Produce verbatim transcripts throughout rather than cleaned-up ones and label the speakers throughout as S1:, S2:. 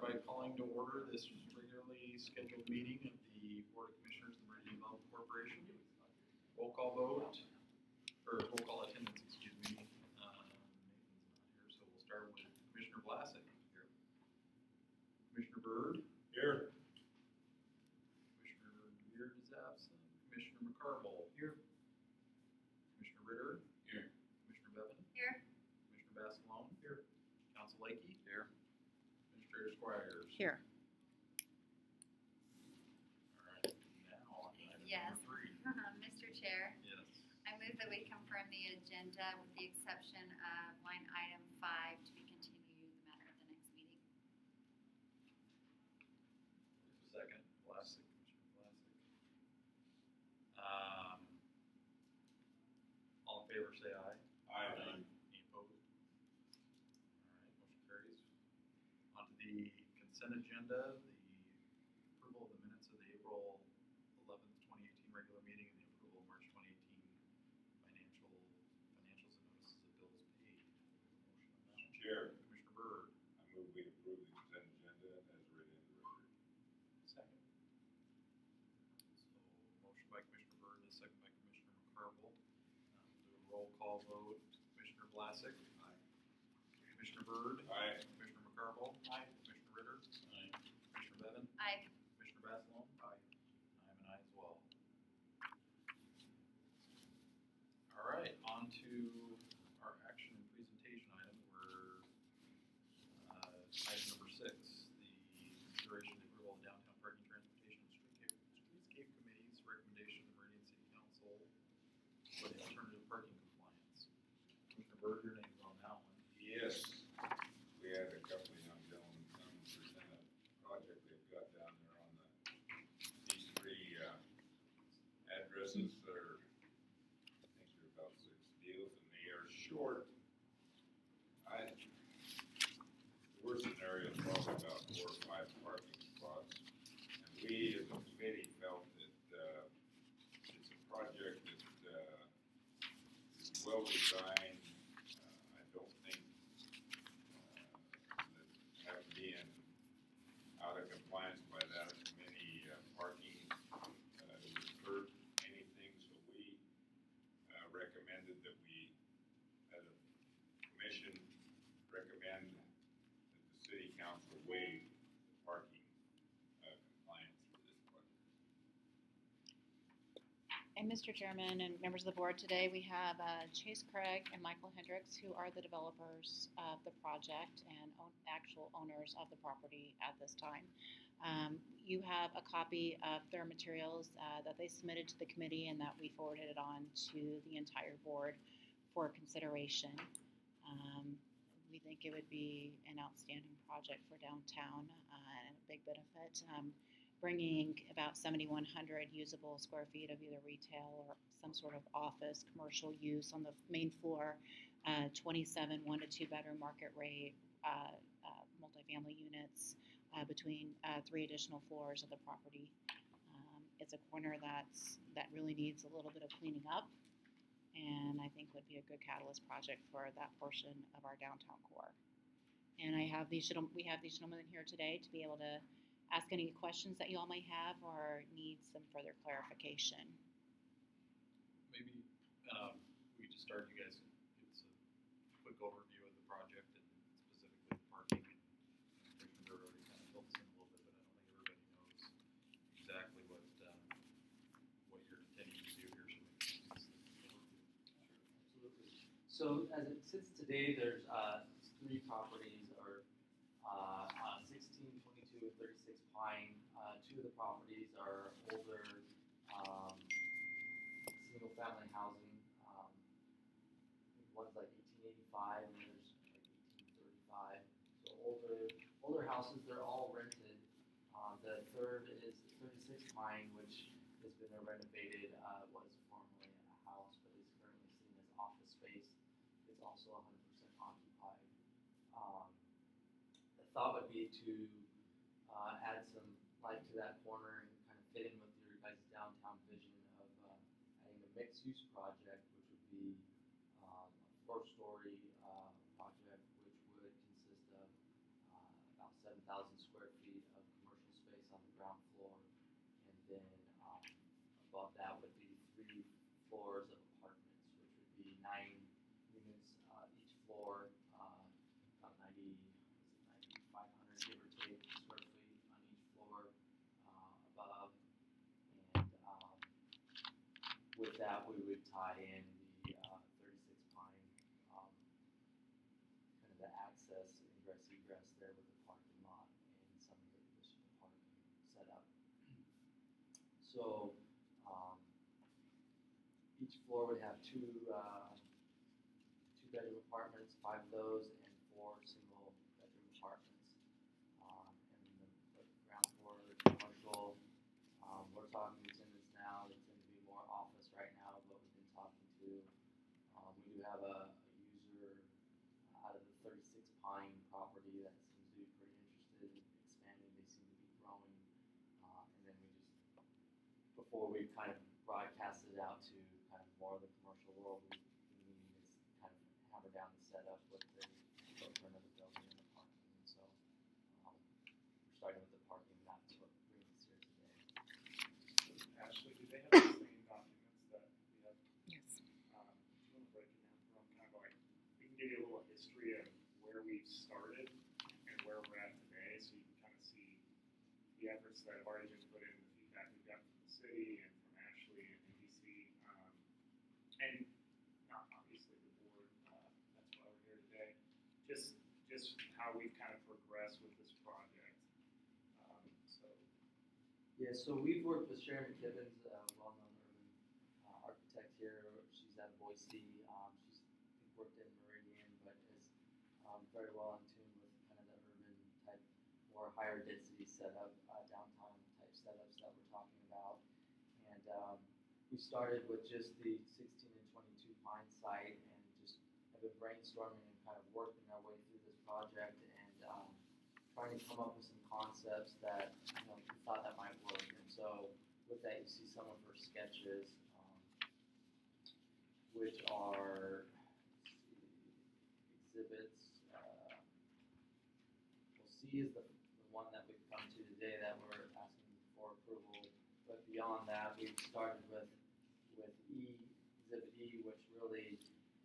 S1: by calling to order this regularly scheduled meeting of the Board of Commissioners of the Meridian Development Corporation. Roll call vote, or roll call attendance, excuse me. Um, Nathan's not here, so we'll start with Commissioner Vlasic. Here. Commissioner Byrd.
S2: Here.
S1: Commissioner Beard is absent. Commissioner McCarville. Here. Commissioner Ritter.
S2: Here.
S1: Commissioner Bevan.
S3: Here.
S1: Commissioner Basilone. Here. Council Lakey.
S2: Here.
S1: Administrator Squires.
S3: Here.
S1: All right, now on item
S3: Yes.
S1: number three.
S3: Mister Chair,
S1: Yes.
S3: I move that we confirm the agenda with the exception of line item five to be continued the matter of the next meeting.
S1: Second, Vlasic, Commissioner Vlasic. Um, all in favor, say aye.
S2: Aye.
S1: Any opposed? All right, motion carries. On to the consent agenda, the approval of the minutes of the April eleventh, twenty eighteen regular meeting and the approval of March twenty eighteen financial, financials and notices of bills paid. Motion on that one.
S2: Chair,
S1: Commissioner Byrd.
S2: I move we approve the consent agenda as written in the record.
S1: Second. So, motion by Commissioner Byrd, and a second by Commissioner McCarville. Um, do a roll call vote. Commissioner Vlasic. Aye. Commissioner Byrd.
S2: Aye.
S1: Commissioner McCarville. Aye. Commissioner Ritter. Aye. Commissioner Bevan.
S3: Aye.
S1: Commissioner Basilone. Aye. I am an aye as well. All right, on to our action and presentation item. We're uh, item number six, the consideration of the approval of downtown parking, transportation, and streetscape, streetscape committee's recommendation to Meridian City Council for the alternative parking compliance. Commissioner Byrd, your name's on that one.
S2: Yes, we had a couple of young gentlemen come present a project they've got down there on the, these three, uh, addresses that are, I think they're about six deals and they are short. I, the worst scenario is probably about four or five parking spots. And we as a committee felt that, uh, it's a project that, uh, is well designed. Uh, I don't think, uh, that have been out of compliance by that many, uh, parking, uh, would hurt anything, so we, uh, recommended that we, as a commission, recommend that the city council waive the parking, uh, compliance for this project.
S4: And Mister Chairman and members of the board, today we have uh, Chase Craig and Michael Hendricks, who are the developers of the project and own, actual owners of the property at this time. Um, you have a copy of their materials uh, that they submitted to the committee and that we forwarded it on to the entire board for consideration. Um, we think it would be an outstanding project for downtown uh, and a big benefit. Um, bringing about seventy-one hundred usable square feet of either retail or some sort of office, commercial use on the main floor, uh, twenty-seven one to two bedroom market rate, uh, uh, multifamily units uh, between uh, three additional floors of the property. Um, it's a corner that's that really needs a little bit of cleaning up, and I think would be a good catalyst project for that portion of our downtown core. And I have these gentlemen, we have these gentlemen here today to be able to ask any questions that you all might have or need some further clarification.
S1: Maybe, um, we just start, you guys give us a quick overview of the project and specifically the parking. Commissioner Byrd already kind of filled this in a little bit, but I don't think everybody knows exactly what, um, what you're intending to do here, so maybe just an overview.
S5: Absolutely. So as it sits today, there's uh, three properties, or uh, uh, sixteen, twenty-two, and thirty-six Pine. Uh, two of the properties are older um, single-family housing. Um, I think one's like eighteen eighty-five, and there's like eighteen thirty-five. So older, older houses. They're all rented. Uh, the third is thirty-six Pine, which has been renovated. Uh, was formerly a house, but is currently seen as office space. It's also one hundred percent occupied. Um, the thought would be to uh, add some light to that corner and kind of fit in with your guys' downtown vision of uh, adding a mixed-use project, which would be um, a four-story uh, project, which would consist of uh, about seven thousand square feet of commercial space on the ground floor. And then, um, above that would be three floors of apartments, which would be nine units, uh, each floor, uh, about ninety, ninety-five hundred give or take square feet on each floor, uh, above. And, um, with that, we would tie in the, uh, thirty-six Pine, um, kind of the access, ingress, egress there with the parking lot and some of the additional parking set up. So, um, each floor would have two, uh, two bedroom apartments, five of those, and four single bedroom apartments. Um, and the, the ground floor is commercial. Um, we're talking to tenants now, they tend to be more office right now, but we've been talking to, um, we do have a, a user out of the thirty-six Pine property that seems to be pretty interested in expanding, they seem to be growing. Uh, and then we just, before we kind of broadcast it out to kind of more of the commercial world, we, we need to kind of hammer down the setup with the footprint of the building and the parking. And so, um, we're starting with the parking, and that's what brings us here today.
S6: Ashley, do they have the same documents that we have?
S4: Yes.
S6: Um, do you want to break it down from kind of like, we can give you a little history of where we've started and where we're at today, so you can kind of see the efforts that have already been put in, the feedback we've got from the city and from Ashley and N B C, um, and not obviously the board, uh, that's why we're here today. Just, just how we've kind of progressed with this project. Um, so,
S5: Yeah, so we've worked with Sharon McKibbins, a well-known urban uh, architect here. She's out of Boise. Um, she's I think, worked in Meridian, but is um, very well in tune with kind of the urban type, more higher density setup, uh, downtown type setups that we're talking about. And um, we started with just the sixteen and twenty-two Pine site, and just have been brainstorming and kind of working our way through this project, and um, trying to come up with some concepts that, you know, we thought that might work. And so with that, you see some of her sketches, um, which are exhibits. Uh, well, C is the, the one that we've come to today that we're asking for approval. But beyond that, we've started with with E, exhibit E, which really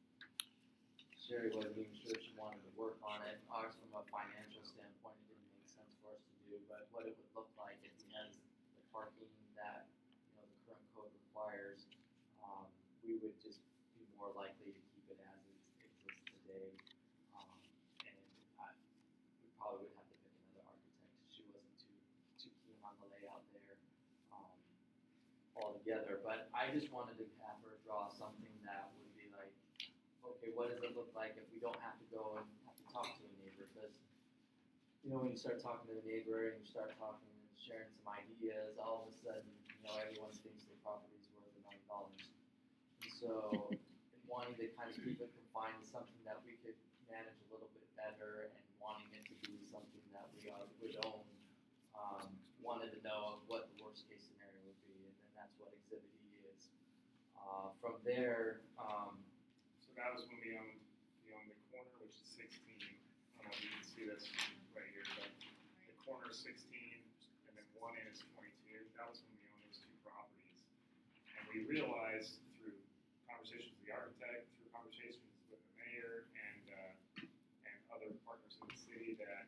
S5: Sherry wasn't even sure she wanted to work on it. Ours, from a financial standpoint, it didn't make sense for us to do, but what it would look like, it has the parking that, you know, the current code requires. Um, we would just be more likely to keep it as it exists today. Um, and I, we probably would have to pick another architect. She wasn't too too keen on the layout there um, altogether. But I just wanted to have her draw something that would be like, okay, what does it look like if we don't have to go and have to talk to a neighbor? Because, you know, when you start talking to the neighbor and you start talking and sharing some ideas, all of a sudden, you know, everyone thinks the property's worth a million dollars. And so, wanting to kind of keep it confined to something that we could manage a little bit better, and wanting it to be something that we are, would own, um, wanted to know what the worst case scenario would be, and then that's what Exhibit E is. Uh, from there, um,
S6: so that was when we owned, we owned the corner, which is sixteen. I don't know if you can see this right here, but the corner is sixteen, and then one end is twenty-two. That was when we owned those two properties. And we realized through conversations with the architect, through conversations with the mayor and, uh, and other partners in the city that,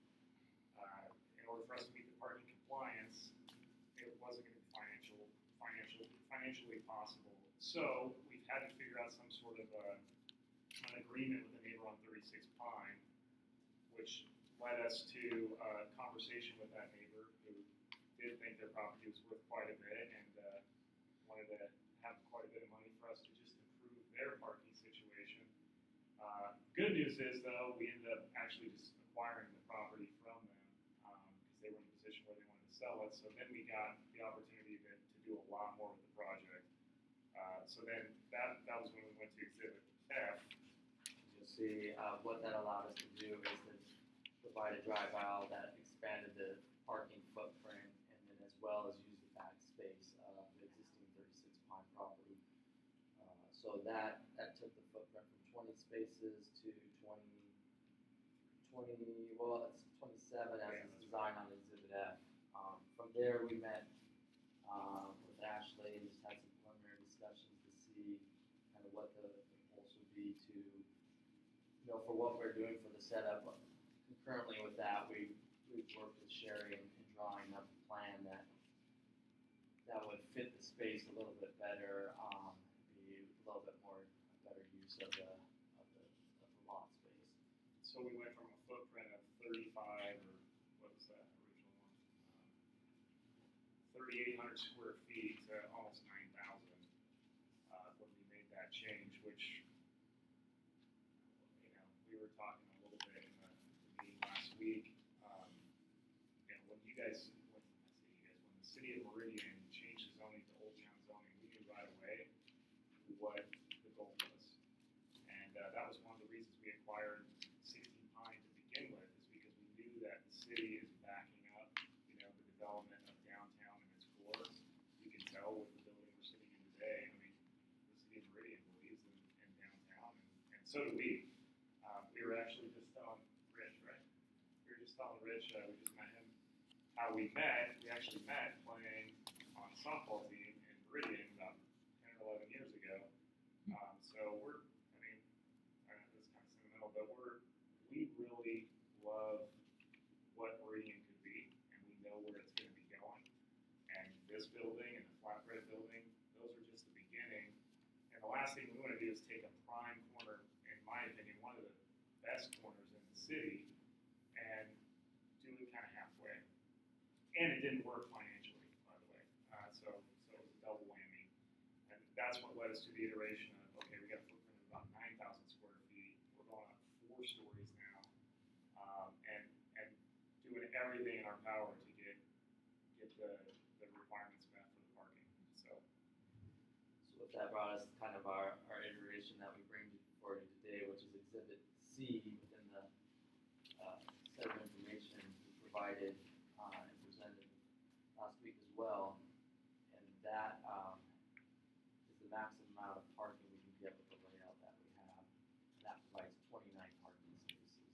S6: uh, in order for us to meet the parking compliance, it wasn't gonna be financial, financial, financially possible. So we've had to figure out some sort of a, an agreement with the neighbor on thirty-six Pine, which led us to a conversation with that neighbor who did think their property was worth quite a bit and uh, wanted to have quite a bit of money for us to just improve their parking situation. Uh, good news is, though, we ended up actually just acquiring the property from them because um, they were in a position where they wanted to sell it. So then we got the opportunity to, to do a lot more with the project. Uh, so then that that was when we went to Exhibit F.
S5: you'll see uh, what that allowed us to do is to provide a drive aisle that expanded the parking footprint, and then as well as use the back space of the existing thirty-six Pine property. Uh, so that that took the footprint from twenty spaces to twenty, twenty well, it's twenty-seven as there, we met, um, with Ashley and just had some preliminary discussions to see kind of what the, the pulse would be to, you know, for what we're doing for the setup. Concurrently with that, we, we've worked with Sherry in, in drawing up a plan that, that would fit the space a little bit better, um, be a little bit more, better use of the, of the, of the lot space.
S6: So we went from a footprint of thirty-five, or what was that original one? thirty-eight hundred square feet to almost nine thousand, uh, when we made that change, which, you know, we were talking a little bit in the, the meeting last week. Um, you know, when you guys, when, I say you guys, when the city of Meridian changed the zoning to Old Town zoning, we knew right away what the goal was. And, uh, that was one of the reasons we acquired sixteen Pine to begin with, is because we knew that the city is backing up, you know, the development of downtown and its core. You can tell with the building we're sitting in today, I mean, the city of Meridian believes in, in downtown, and, and so do we. Um, we were actually just telling Rich, right? We were just telling Rich, uh, we just met him, how we met. We actually met playing on a softball team in Meridian about ten or eleven years ago. Um, so we're, I mean, I know this is kind of sentimental, but we're, we really love what Meridian could be, and we know where it's gonna be going. And this building and the flatbread building, those are just the beginning. And the last thing we wanna do is take a prime corner, in my opinion, one of the best corners in the city, and do it kinda halfway. And it didn't work financially, by the way, uh, so, so it was a double whammy. And that's what led us to the iteration of, okay, we got a footprint of about nine thousand square feet, we're going up four stories now, um, and, and doing everything in our power to get, get the, the requirements met for the parking, so.
S5: So with that brought us to kind of our, our iteration that we bring for you today, which is Exhibit C within the, uh, set of information we provided, uh, and presented last week as well. And that, um, is the maximum amount of parking we can get with the layout that we have. And that provides twenty-nine parking spaces.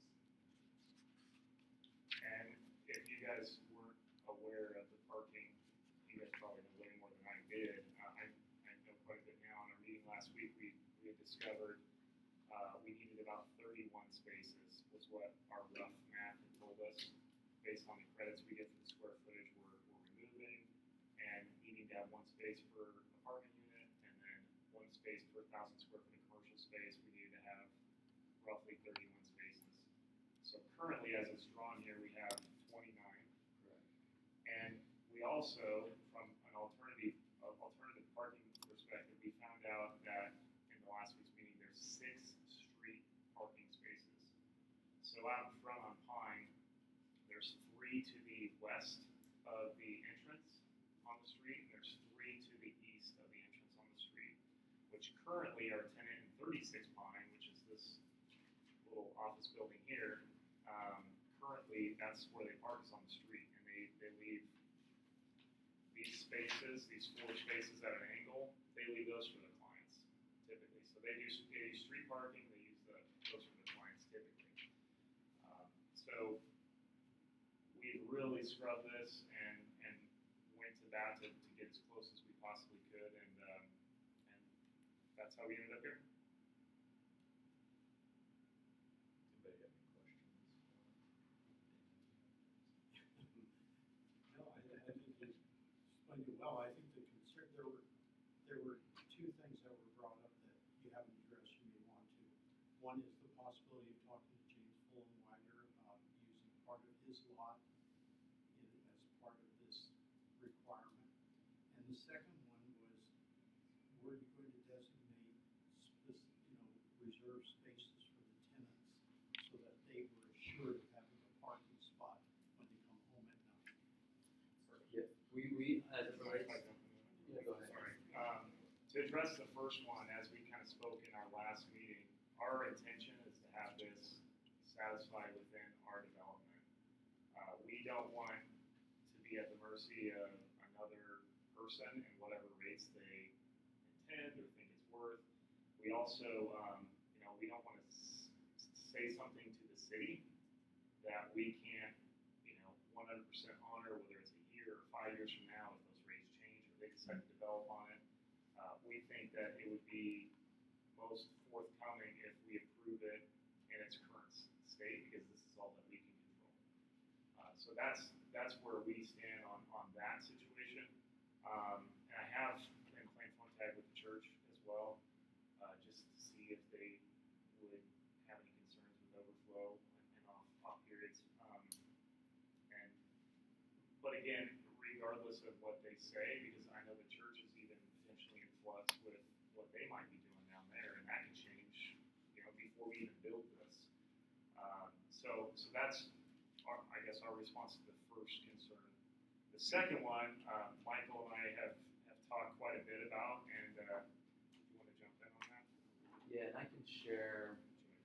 S6: And if you guys weren't aware of the parking, you guys probably know way more than I did. Uh, I, I know quite a bit now. In our meeting last week, we, we had discovered, uh, we needed about thirty-one spaces, was what our rough math had told us, based on the credits we get for the square footage we're, we're removing, and needing to have one space for a parking unit, and then one space per thousand square foot of commercial space, we needed to have roughly thirty-one spaces. So currently, as it's drawn here, we have twenty-nine.
S5: Correct.
S6: And we also, from an alternative, uh, alternative parking perspective, we found out that in the last week's meeting, there's six street parking spaces. So out in front on Pine, there's three to the west of the entrance on the street, and there's three to the east of the entrance on the street, which currently are tenant in thirty-six Pine, which is this little office building here. Um, currently, that's where they park, is on the street, and they, they leave these spaces, these four spaces at an angle, they leave those for the clients typically. So they do, they use street parking, they use the, those for the clients typically. Um, so we really scrubbed this and, and went to bat to, to get as close as we possibly could, and, um, and that's how we ended up here.
S1: Anybody have any questions?
S7: No, I, I think you explained it well. I think the concern, there were, there were two things that were brought up that you haven't addressed, you may want to. One is the possibility of talking to James Fullenwider about using part of his lot in, as part of this requirement. And the second one was, were you going to designate spec, you know, reserved spaces for the tenants so that they were assured of having a parking spot when they come home at night?
S5: Yeah, we, we, as it relates, yeah, go ahead.
S6: Sorry. Um, to address the first one, as we kind of spoke in our last meeting, our intention is to have this satisfied within our development. Uh, we don't want to be at the mercy of another person and whatever rates they intend or think it's worth. We also, um, you know, we don't want to s- say something to the city that we can't, you know, one hundred percent honor, whether it's a year or five years from now, if those rates change or they decide to develop on it, uh, we think that it would be most forthcoming if we approve it in its current s- state, because this is all that we can control. Uh, so that's, that's where we stand on, on that situation. Um, and I have been playing phone tag with the church as well, uh, just to see if they would have any concerns with overflow and off, off periods. Um, and, but again, regardless of what they say, because I know the church is even potentially in flux with what they might be doing down there, and that can change, you know, before we even build this. Um, so, so that's, our, I guess, our response to the first concern. The second one, uh, Michael and I have, have talked quite a bit about, and uh, you want to jump in on that?
S5: Yeah, and I can share.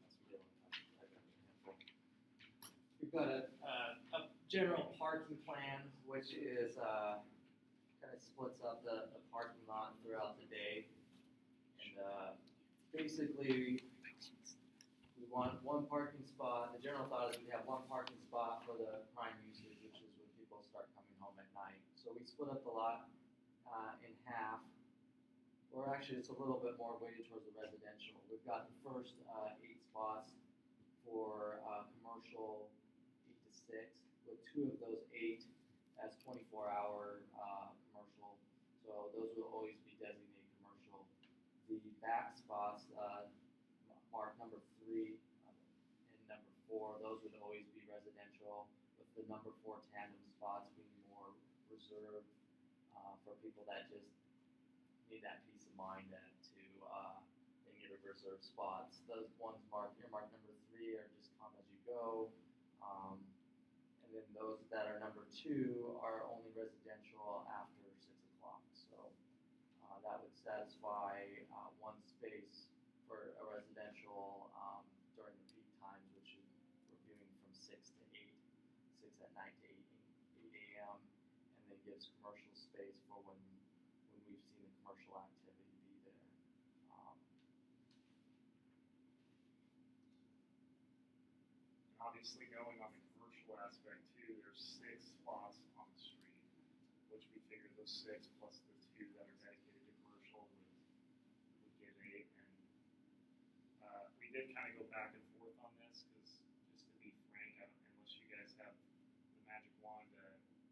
S5: We've got a, uh, a general parking plan, which is uh, kind of splits up the, the parking lot throughout the day, and uh, basically we want one parking spot. The general thought is we have one parking spot for the prime usage, which is when people start coming home at night. So we split up the lot uh, in half. Or actually, it's a little bit more weighted towards the residential. We've got the first uh, eight spots for uh, commercial, eight to six, with two of those eight as twenty-four hour uh, commercial. So those will always be designated commercial. The back spots, uh, marked number three uh, and number four, those would always be residential, with the number four tandem spots being more reserved uh, for people that just need that peace of mind that to uh, they need a reserved spots. Those ones marked earmarked number three are just come as you go, um, and then those that are number two are only residential after six o'clock. So uh, that would satisfy uh, one space for a residential um, during the peak times, which is, we're viewing from six to eight, six at night to eight, eight a.m. and then gives commercial space for when when we've seen the commercial activity be there. Um,
S6: And obviously, going on the commercial aspect too, there's six spots on the street, which we figure those six plus the two that are dedicated to commercial would, would get eight. And uh, we did kind of go back and forth on this, because just to be frank, I don't, unless you guys have the magic wand, uh,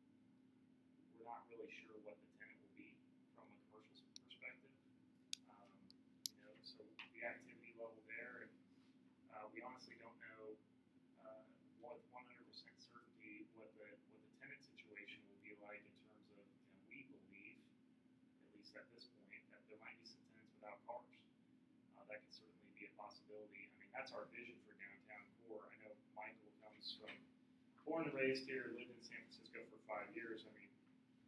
S6: we're not really sure what the tenant will be from a commercial perspective. Um, you know, so the activity level there, and uh, we honestly don't know uh, what one hundred percent certainty what the what the tenant situation will be like in terms of, you know, we believe, at least at this point, that there might be some tenants without cars. Uh, that could certainly be a possibility. I mean, that's our vision for downtown core. I know Michael comes from, born and raised here, lived in San Francisco for five years. I mean,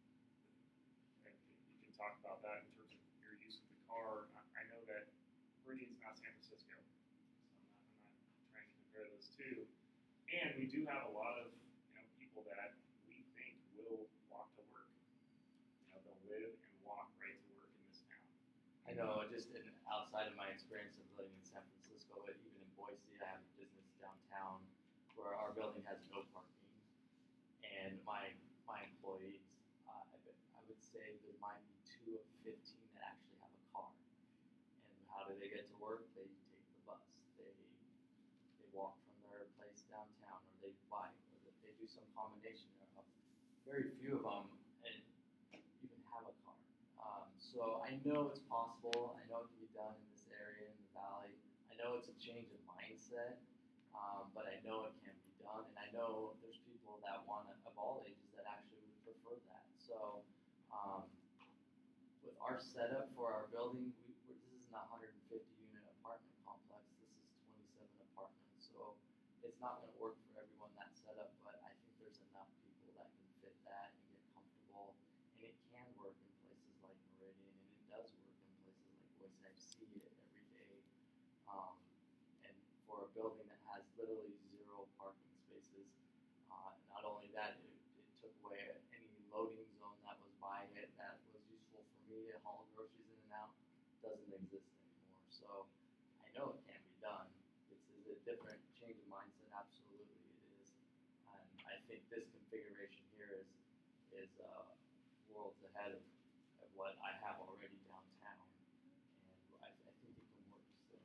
S6: and you can talk about that in terms of your use of the car. I, I know that Meridian's not San Francisco, so I'm not, I'm not trying to compare those two. And we do have a lot of, you know, people that we think will walk to work. You know, they'll live and walk right to work in this town.
S5: I know, just in, outside of my experience of living in San Francisco, but even in Boise, I have a business downtown where our building has no parking, and my my employees, uh, I, bet, I would say there might be two of fifteen that actually have a car. And how do they get to work? They take the bus. They they walk from their place downtown, or they bike, or they do some combination thereof. Very few of them and even have a car. Um, so I know it's possible. I know it can be done in this area in the valley. I know it's a change of mindset, um, but I know it can be done, and I know there's people that want to, of all ages, that actually would prefer that. So um, with our setup for our building, we, we're, this isn't a one hundred fifty unit apartment complex. This is twenty-seven apartments, so it's not going to work for everyone that setup. But I think there's enough people that can fit that and get comfortable, and it can work in places like Meridian, and it does work in places like Boise. I see it every day. Um, and for a building that has literally zero parking spaces, uh, not only that, it, it took away any loading zone that was by it that was useful for me to haul groceries in and out. Doesn't exist anymore. So I know it can be done. It's, is a different change of mindset. Absolutely, it is. And I think this configuration here is is uh, worlds ahead of, of what I have already downtown, and I, I think it can work still.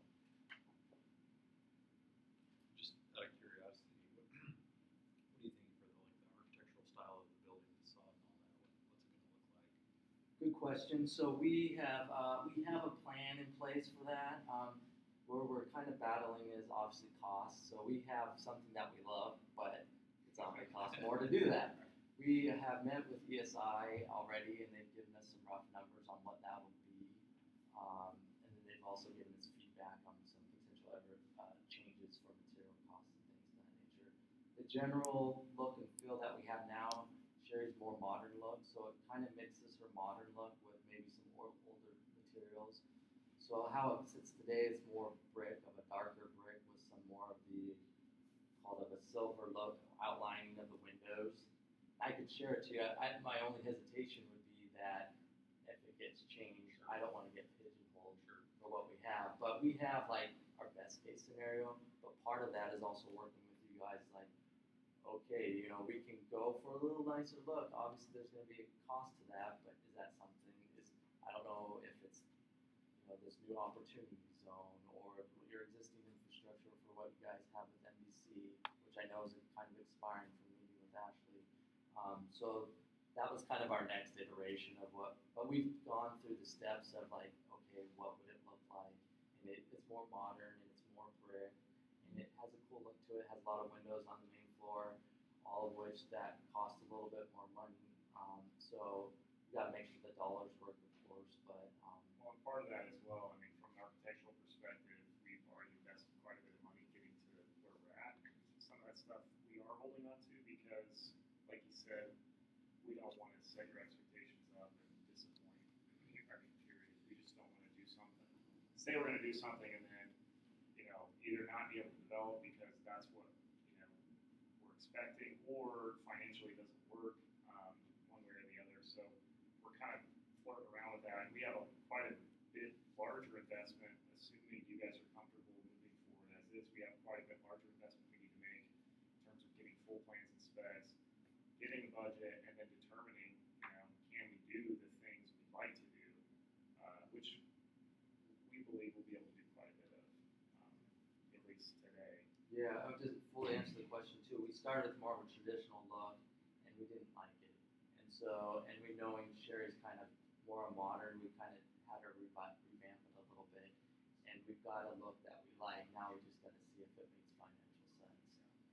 S1: Just out of curiosity, what, what do you think for the, like, the architectural style of the building facade and all that? What, what's it gonna look like?
S5: Good question. So we have uh, we have a plan in place for that. Um, where we're kind of battling is obviously cost. So we have something that we love, but it's not going to cost more to do that. We have met with E S I already, and they've given us some rough numbers on what that would be. Um, and then they've also given us feedback on some potential ever uh, changes for material costs and things of that nature. The general look and feel that we have now, Sherry's more modern look, so it kind of mixes her modern look with maybe some more older materials. So how it sits today is more brick, of a darker brick with some more of the, called of a silver look outlining of the windows. I could share it to you. I, my only hesitation would be that if it gets changed, I don't want to get pigeonholed for what we have. But we have like our best case scenario, but part of that is also working with you guys like, okay, you know, we can go for a little nicer look. Obviously, there's going to be a cost to that, but is that something? Is I don't know if it's, you know, this new opportunity zone or your existing infrastructure for what you guys have with M B C, which I know is kind of expiring from meeting with Ashley. Um, so that was kind of our next iteration of what, but we've gone through the steps of like, okay, what would it look like? And it, it's more modern and it's more brick and it has a cool look to it. It has a lot of windows on the main floor, all of which that cost a little bit more money. Um, so you got to make sure the dollars work, of course, but um,
S6: Well, and part of that as well, I mean, from an architectural perspective, we've already invested quite a bit of money getting to where we're at. Some of that stuff we are holding on to because, like you said, we don't want to set your expectations up and disappoint. I mean, period. We just don't want to do something. Say we're going to do something and then, you know, either not be able to develop because that's what, you know, we're expecting or financially doesn't work um, one way or the other. So we're kind of flirting around with that. And we have a, quite a bit larger investment, assuming you guys are comfortable moving forward as is. We have quite a bit larger investment we need to make in terms of getting full plans and specs, getting a budget, and then determining, you know, can we do the things we'd like to do, uh, which we believe we'll be able to do quite a bit of, um, at least today.
S5: yeah, I'll just fully answer the question too. We started with more of a traditional look and we didn't like it. And so, and we knowing Sherry's kind of more a modern, we kind of had her revamp, revamp it a little bit. And we've got a look that we like. Now we just got to see if it makes financial sense.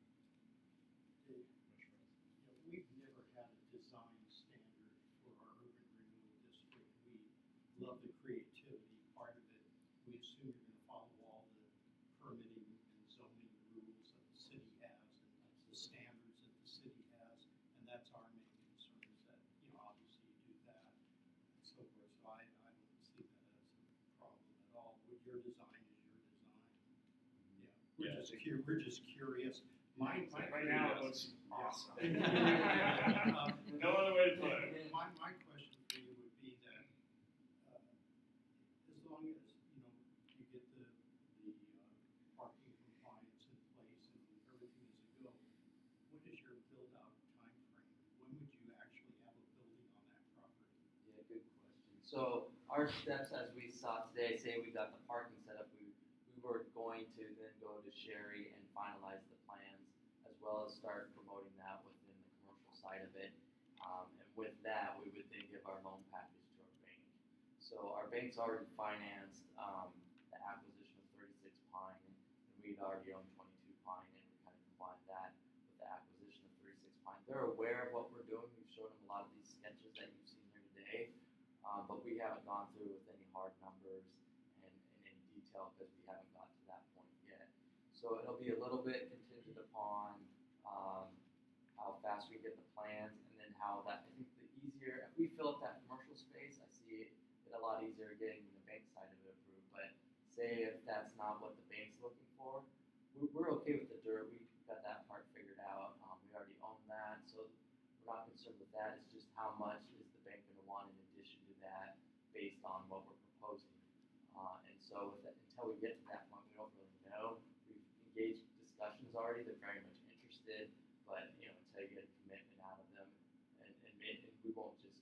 S7: You know, we've never had a design standard for our urban renewal district. We love the creativity part of it. We assume you're gonna follow all the permitting and zoning rules that the city has and the standards that the city has. And that's our main concern is that, you know, obviously you do that and so forth. So I, I don't see that as a problem at all. What your design is your design. Yeah, we're
S1: Yeah, I
S7: just
S1: think-
S7: cu- we're just curious. My, my.
S6: Right now, it
S7: curiosity-
S6: looks awesome.
S7: Um,
S6: No other way to put it.
S7: My, my question for you would be that, uh, as long as, you know, you get the, the, uh, parking compliance in place and everything is a go, what is your build-out timeframe? When would you actually have a building on that property?
S5: Yeah, good question. So our steps as we saw today, say we got the parking set up, we, we were going to then go to Sherry and finalize the plans as well as start promoting that within the commercial side of it. Um, and with that, we would then give our loan package to our bank. So our bank's already financed um, the acquisition of thirty-six Pine, and we'd already owned twenty-two Pine, and we kind of combined that with the acquisition of thirty-six Pine. They're aware of what we're doing. We've shown them a lot of these sketches that you've seen here today, um, but we haven't gone through with any hard numbers and in any detail because we haven't got to that point yet. So it'll be a little bit contingent upon um, how fast we get the plans, and then how that, I think the easier, if we fill up that commercial space, I see it, it a lot easier getting the bank side of it approved. But say if that's not what the bank's looking for, we're, we're okay with the dirt, we got that part figured out, um, we already own that, so we're not concerned with that. It's just how much is the bank gonna want in addition to that based on what we're proposing. Uh, and so with that, until we get to that point, we don't really know. We've engaged discussions already, they're very much interested, but you know, until you get a commitment out of them, and, and, ma- and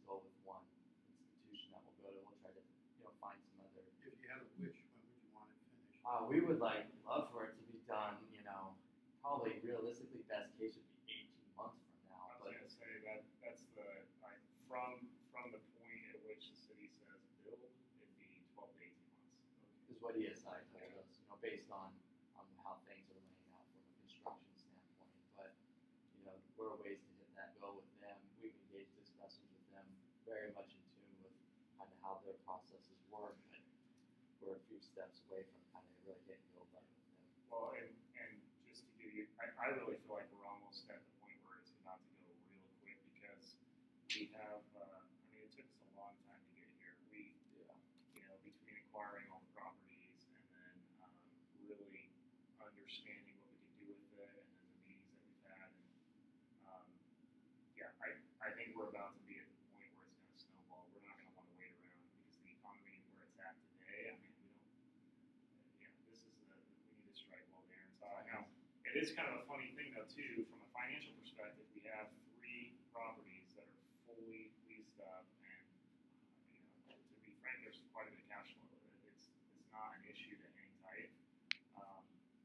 S5: go with one institution that we'll go to. We'll try to, you know, find some other.
S7: If you had a wish, when would you want it finished?
S5: Uh, we would like love for it to be done, you know, probably realistically best case would be eighteen months from now.
S6: I was
S5: But
S6: gonna say that, that's the, like, from, from the point at which the city says build, it'd be twelve to eighteen months.
S5: is what E S I told us, you know, based on, on how things are laying out from a construction standpoint. But, you know, we're a ways to hit that goal with them. We've engaged discussions with them, very much in tune with kind of how their processes work. But we're a few steps away from kind of really getting go button with them.
S6: Well, and, and just to give you, I, I really feel like we're almost at the point where it's about to go real quick because we have, uh, I mean, it took us a long time to get here. We,
S5: Yeah.
S6: you know, between acquiring all the properties and then, um, really understanding what we could do with it and then the meetings that we've had and, um, yeah, I, I think we're about to be at the point where it's gonna snowball. We're not gonna wanna wait around because the economy where it's at today, I mean, we don't, yeah, this is the, we need to strike while the iron's hot. Now, it is kind of a funny thing though too, from a financial perspective, we have three properties that are fully leased up and, uh, you know, to be frank, there's quite a bit of cash flow. It's, it's not an issue to hang tight. Um,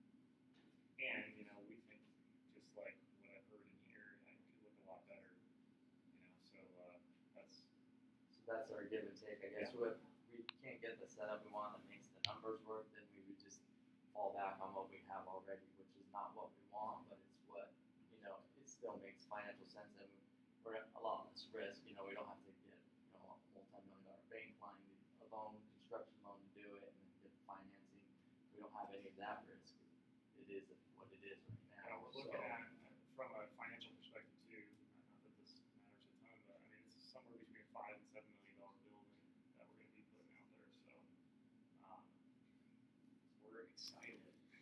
S6: and, you know, we think, just like what I've heard in here, it could look a lot better, you know, so, uh, that's,
S5: So that's our give and take, I guess. If we can't get the setup we want that makes the numbers work, then we would just fall back on what we have already, which is not what we want, but it's what, you know, it still makes financial sense and we're at a lot less risk. You know, we don't have to get, you know, a multi-million dollar bank line, a loan, construction loan to do it, and then get financing. We don't have any of that risk. It is what it is right
S6: you
S5: now.
S6: know, we're looking
S5: So,
S6: at, uh, from a financial perspective too, uh, not that this matters a ton, but I mean, it's somewhere between a five and seven million dollar building that we're gonna be putting out there, so, um, we're excited.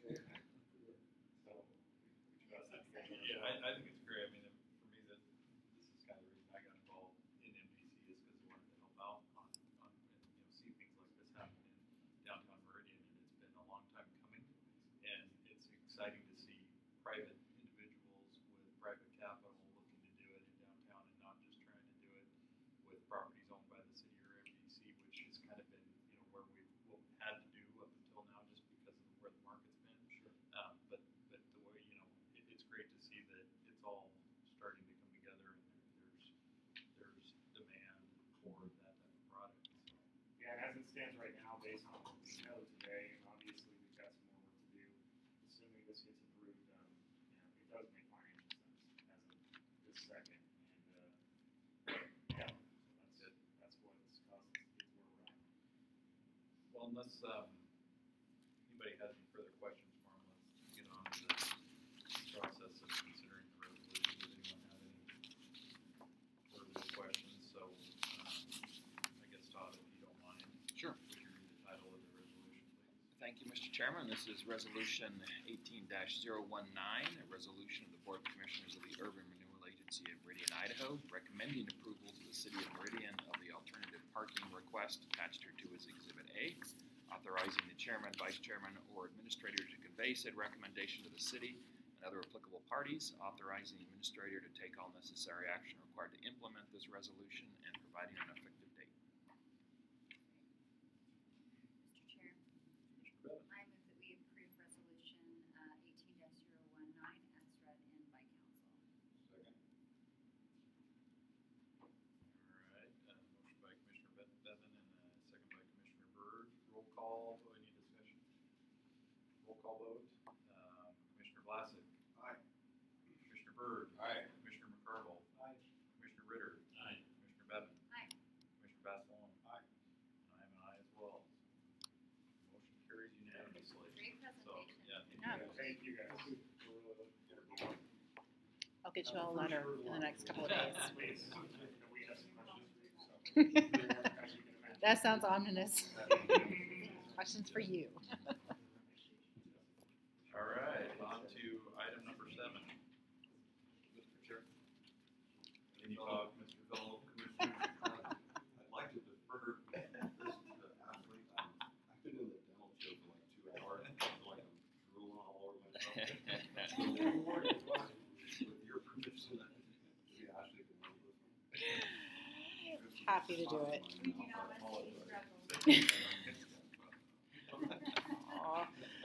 S6: So, we trust that you guys are.
S1: Yeah, I, I think it's great. I mean, for me, that this is kind of the reason I got involved in M D C is because I wanted to help out on, on, and, you know, see things like this happen in downtown Meridian, and it's been a long time coming. And it's exciting to see private individuals with private capital looking to do it in downtown and not just trying to do it with properties owned by the city or M D C, which has kind of been, you know, where we've, what we've had to do up until now just because of where the market's been.
S5: Sure.
S1: Um, but, but the way, you know, it, it's great to see that it's all starting to come together and there, there's, there's demand for that type of product, so.
S6: Yeah, and as it stands right now, based on what we know today, and obviously we've got some more work to do, assuming this gets approved, um, you know, it does make financial sense as of this second, and, uh, yeah, so that's, that's what's caused us to get to where we're at.
S1: Well, unless, um, anybody has any further questions for him, let's get on to the process of considering the resolution. Does anyone have any further questions? So, um, I guess Todd, if you don't mind.
S8: Sure.
S1: Would you read the title of the resolution, please?
S8: Thank you, Mister Chairman. This is Resolution eighteen dash zero one nine, a resolution of the Board of Commissioners of the Urban Renewal Agency of Meridian, Idaho, recommending approval to the City of Meridian of the alternative parking request attached here to as Exhibit A, authorizing the chairman, vice chairman, or administrator to convey said recommendation to the city and other applicable parties, authorizing the administrator to take all necessary action required to implement this resolution, and providing an effective date.
S3: Mister Chair,
S1: Commissioner Bevin?
S3: I move that we approve resolution uh, eighteen dash zero one nine as read in by council.
S2: Second.
S1: All right, uh, motion by Commissioner Be- Bevin and a second by Commissioner Byrd. Roll call, any discussion? Roll call vote. Um, Commissioner Vlasic.
S7: Aye.
S1: Commissioner Byrd.
S2: Aye.
S1: Commissioner McCarville.
S7: Aye.
S1: Commissioner Ritter. Aye. Commissioner Bevin.
S3: Aye.
S1: Commissioner Bassalon.
S7: Aye.
S1: And I am an aye as well. Motion carries unanimously.
S3: Great
S1: So,
S3: presentation.
S1: yeah, thank you
S4: Yeah.
S1: guys.
S6: Thank you guys. We're really looking
S2: Get it going.
S4: I'll get you all a letter in the next couple of days.
S6: Please, you know, we have some questions for you, so, as you can imagine.
S4: That sounds ominous. Questions for you.
S1: All right, on to item number seven. Mister Chair. Can you talk, Mister Fellow Commissioner?
S9: I'd like to defer this to Ashley. Um, I've been in the dental chair for like two hours. I feel like I'm drooling all over myself. So, with your permission, maybe Ashley can handle this one.
S4: Happy to do it.
S3: We do not want to see you struggle.
S4: Aw.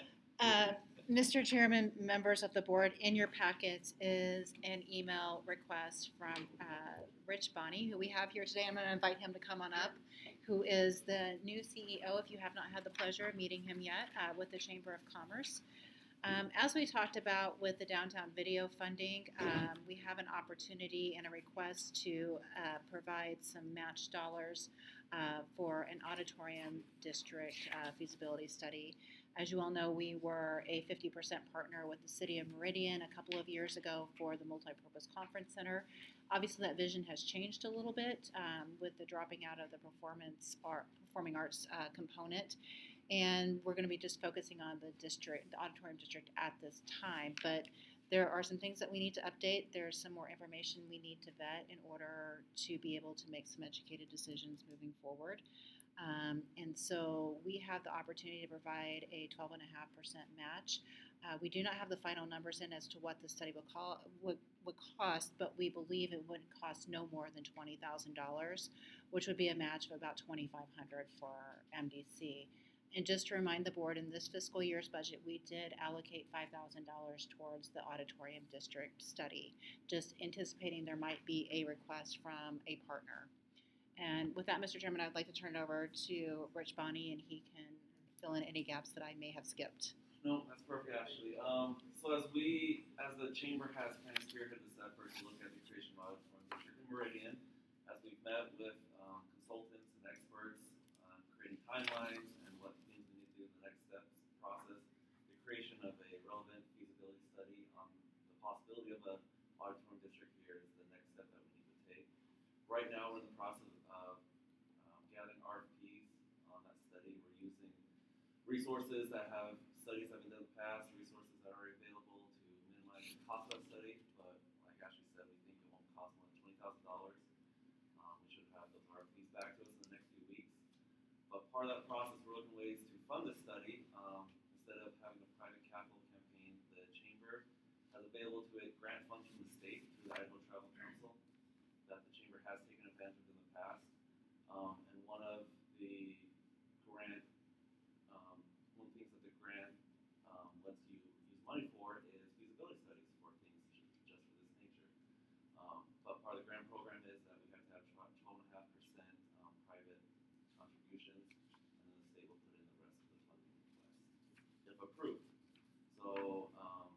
S4: Uh, Mister Chairman, members of the board, in your packets is an email request from uh, Rich Bonney, who we have here today. I'm going to invite him to come on up, who is the new C E O, if you have not had the pleasure of meeting him yet, uh, with the Chamber of Commerce. Um, as we talked about with the downtown video funding, um, we have an opportunity and a request to uh, provide some match dollars uh, for an auditorium district uh, feasibility study. As you all know, we were a fifty percent partner with the City of Meridian a couple of years ago for the Multipurpose Conference Center. Obviously, that vision has changed a little bit um, with the dropping out of the performance art, performing arts uh, component. And we're going to be just focusing on the district, the auditorium district at this time. But there are some things that we need to update. There's some more information we need to vet in order to be able to make some educated decisions moving forward. Um, and so we have the opportunity to provide a twelve point five percent match. Uh, we do not have the final numbers in as to what the study will call, would, would cost, but we believe it would cost no more than twenty thousand dollars, which would be a match of about twenty-five hundred dollars for M D C. And just to remind the board, in this fiscal year's budget, we did allocate five thousand dollars towards the auditorium district study, just anticipating there might be a request from a partner. And with that, Mister Chairman, I'd like to turn it over to Rich Bonney, and he can fill in any gaps that I may have skipped.
S10: No, that's perfect, Ashley. Um, so as we, as the chamber has kind of spearheaded this effort to look at the creation of auditorium district in Meridian, as we've met with um, consultants and experts on creating timelines and what things we need to do in the next steps process, the creation of a relevant feasibility study on the possibility of an auditorium district here is the next step that we need to take. Right now, we're in the process of um, gathering R F Ps on that study. We're using resources that have studies that have been done in the past, resources that are available to minimize the cost of that study. But like Ashley said, we think it won't cost more than twenty thousand dollars. Um, we should have those R F Ps back to us in the next few weeks. But part of that process, we're looking at ways to fund this study. Um, instead of having a private capital campaign, the chamber has available to it grant funds from the state through the Idaho Travel Council that the chamber has taken advantage of in the past. Um, and one of the grant, um, one of the things that the grant um, lets you use money for is feasibility studies for things just, just for this nature. Um, but part of the grant program is that we have to have twelve point five percent um, private contributions, and then the state will put in the rest of the funding request if approved. So, um,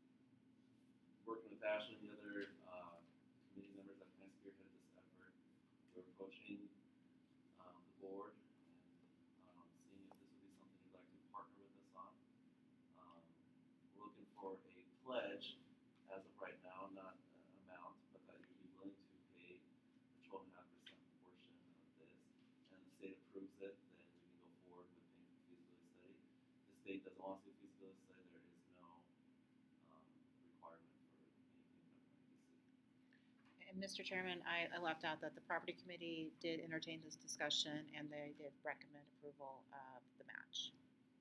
S10: working with Ashley and the other uh, committee members that kind of spearheaded this effort, we're approaching um, the board and um, seeing if this would be something you'd like to partner with us on. Um, we're looking for a pledge as of right now, not an amount, but that you'd be willing to pay the twelve point five percent portion of this, and the state approves it, then we can go forward with paying the feasibility study. If the state doesn't want to do a feasibility study, there is no um, requirement for anything from M D C.
S4: And Mister Chairman, I, I left out that the property committee did entertain this discussion, and they did recommend approval of the match.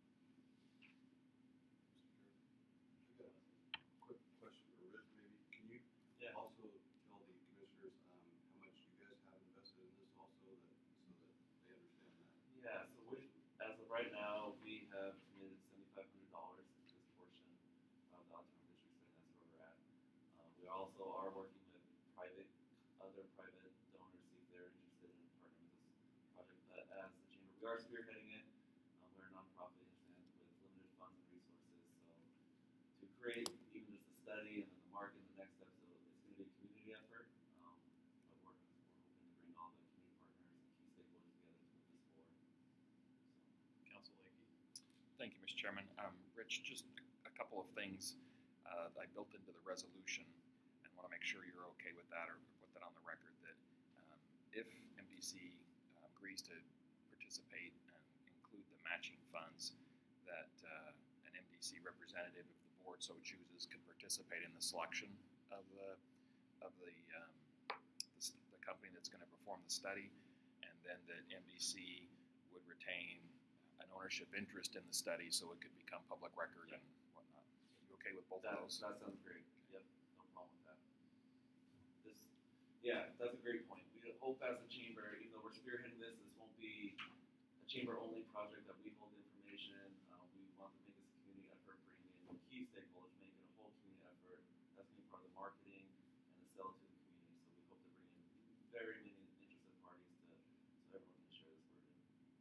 S9: I got a quick question for Rich, maybe. Can you
S10: Yeah.
S9: also tell the commissioners um, how much you guys have invested in this also, that, so that they understand that?
S10: Yeah, so we, as of right now, we have committed seventy-five hundred dollars to this portion of the auditorium district, and that's where we're at. Uh, we also are working with private, other private donors, see if they're interested in partnering with this project. But as the chamber, we are spearheading it. Um, we're a nonprofit and with limited funds and resources, so to create even just a study and then the market and the next step, so it's going to be a community effort. Um, but we're, we're hoping to bring all the community partners and key stakeholders together to move this forward. So.
S1: Council Lakey.
S8: Thank you, Mister Chairman. Um, Rich, just a couple of things uh, I built into the resolution and want to make sure you're okay with that, or put that on the record, that um, if M D C uh, agrees to participate and include the matching funds, that uh, an M D C representative, if the board so chooses, could participate in the selection of the of the, um, the, the company that's going to perform the study, and then that M D C would retain an ownership interest in the study, so it could become public record
S10: Yeah.
S8: and whatnot. Are you okay with both
S10: That,
S8: of those?
S10: that sounds great. Yep, no problem with that. This, yeah, that's a great point. We don't, hope as a chamber, even though we're spearheading this, this won't be a chamber-only project that we hold information. Uh, we want to make this a community effort, bring in key stakeholders, make it a whole community effort. That's going to be part of the marketing and the sell to the community. So we hope to bring in very many interested parties to, so everyone can share this burden.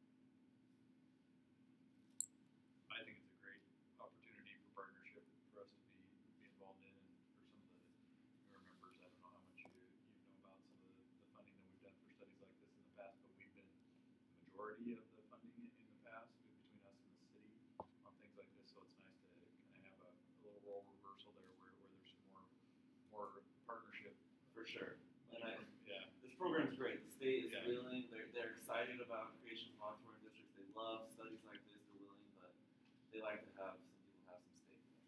S1: I think it's a great opportunity for partnership for us to be, be involved in, and for some of the newer members, I don't know how much you, you know about some of the, the funding that we've done for studies like this in the past, but we've been the majority of the funding in, in the past between us and the city on things like this, so it's nice to kind of have a, a little role reversal there where, where there's some more, more partnership.
S10: For sure. And I,
S1: Yeah.
S10: this program's great. The state is
S1: Yeah.
S10: willing. They're they're excited about creation of auditorium districts. They love studies like this. They're willing, but they like to have some people have some stake in it.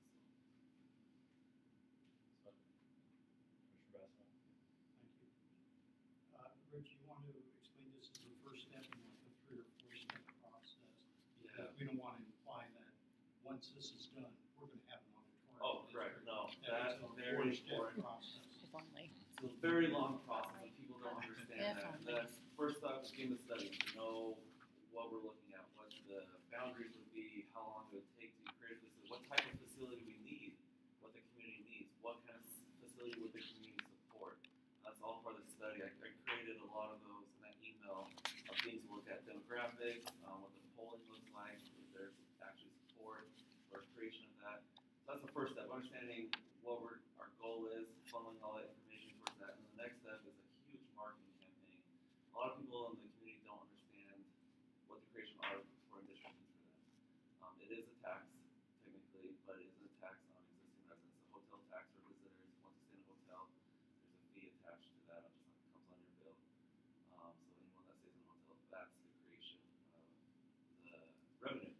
S10: So.
S1: So, Commissioner Bassel?
S7: Thank you. Uh, Rich, you want to explain this as the first step in like a three or four step process?
S10: Yeah.
S7: We don't want to imply that once this is done, we're going to have an auditorium.
S10: Oh, correct.
S7: district.
S10: No,
S7: That
S10: that's
S7: it's a
S10: very
S7: four-step
S10: important.
S7: process.
S4: If only.
S10: It's a very long process, and people don't understand
S4: If
S10: that.
S4: only.
S10: That's first off, begin the study to know what we're looking at, what the boundaries would be, how long it would take to create a facility, what type of facility we need, what the community needs, what kind of s- facility would the community support. That's all part of the study. I, I created a lot of those in that email of things to look at demographics, um, what the polling looks like, if there's actually support for creation of that. So that's the first step, understanding what we're, our goal is, funneling all that information towards that. And the next step is a huge marketing campaign. A lot of people in the community don't understand what the creation of auditorium district means for them. Um, it is a tax, technically, but it isn't a tax on existing residents. A hotel tax for visitors, once you stay in a hotel, there's a fee attached to that, which is- comes on your bill. Um, so anyone that stays in a hotel, that's the creation of the revenue.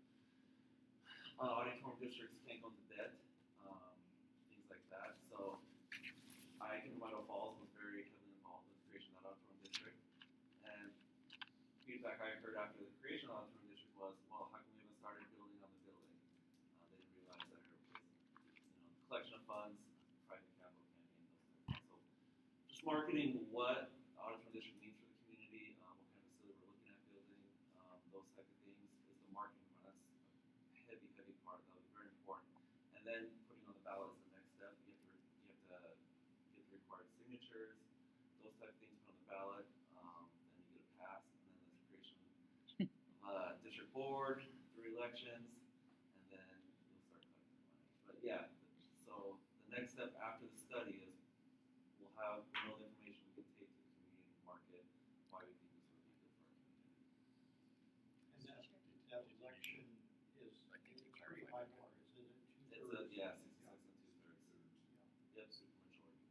S10: Uh, auditorium districts can't go into debt, um, things like that. So I came from Idaho Falls and was very heavily involved with the creation of that auditorium district. And feedback I heard after the creation of the auditorium district was, well, how come we haven't started building on the building? Uh, they didn't realize that there was, you know, collection of funds, private capital campaign, those types of things. So just marketing what auditorium district means for the community, um, what kind of facility we're looking at building, um, those type of things is the marketing part. That's a heavy, heavy part. That was very important. And then putting on the ballot is the next step. You have to, you have to get the required signatures, those type of things put on the ballot. Um, then you get a pass, and then there's creation of uh, district board through elections, and then you'll start collecting the money. But yeah, so the next step after the study is we'll have we'll know the information we can take to the community and market why we think this would be good for our community.
S7: And that, that election is,
S8: I think you
S7: it's pretty high
S8: clarified.
S7: bar, isn't it?
S10: It's a yeah, sixty-six and two thirds. Yep, super majority.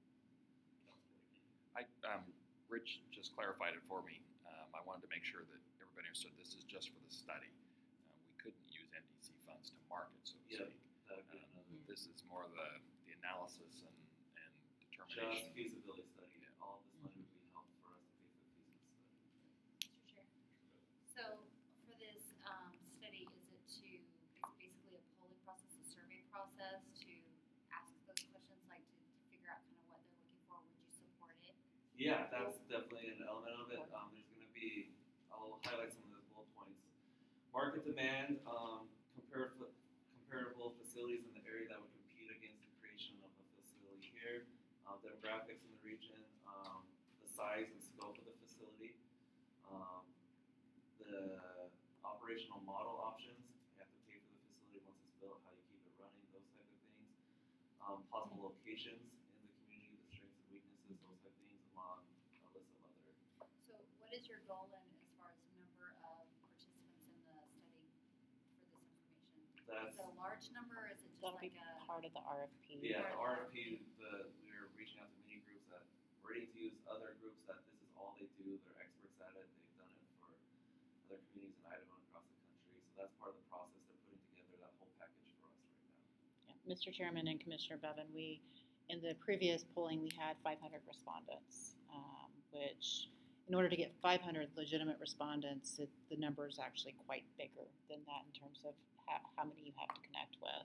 S8: I, um, Rich just clarified it for me. Um, I wanted to make sure that everybody understood this is just for the study. Uh, we couldn't use N D C funds to market, so to
S10: Yep,
S8: speak.
S10: that'd be
S8: Um,
S10: another.
S8: This is more the, the analysis and, and
S10: Just
S8: determination.
S10: feasibility study.
S8: Yeah.
S10: All of this money would be helpful for us to pay for the feasibility study.
S3: Mister Chair. So for this um, study, is it to, it's basically a polling process, a survey process to ask those questions, like to, to figure out kind of what they're looking for? Would you support it?
S10: Yeah, that's definitely an element of it. Um, there's going to be, I'll highlight some of those bullet points. Market demand, um, comparable, comparable facilities in the area that would compete against the creation of a facility here. Um, demographics in the region, um, the size and scope of the facility, um, the operational model options. You have to pay for the facility once it's built, how you keep it running, those type of things. Um, possible locations in the community, the strengths and weaknesses, those type of things, among a list of other.
S3: So what is your goal in as far as number of participants in the study for this information?
S10: That's
S3: Is it a large number, or is it just
S4: That'll
S3: like
S4: be
S3: a?
S4: part of the R F P.
S10: yeah, the
S3: Part
S10: R
S3: of
S10: F P. The we're reaching out to many groups that we're ready to use other groups that this is all they do. They're experts at it. They've done it for other communities in Idaho and across the country. So that's part of the process. They're putting together that whole package for us right now.
S4: Yeah. Mister Chairman and Commissioner Bevan, we, in the previous polling, we had five hundred respondents, um, which, in order to get five hundred legitimate respondents, it, the number is actually quite bigger than that in terms of how, how many you have to connect with.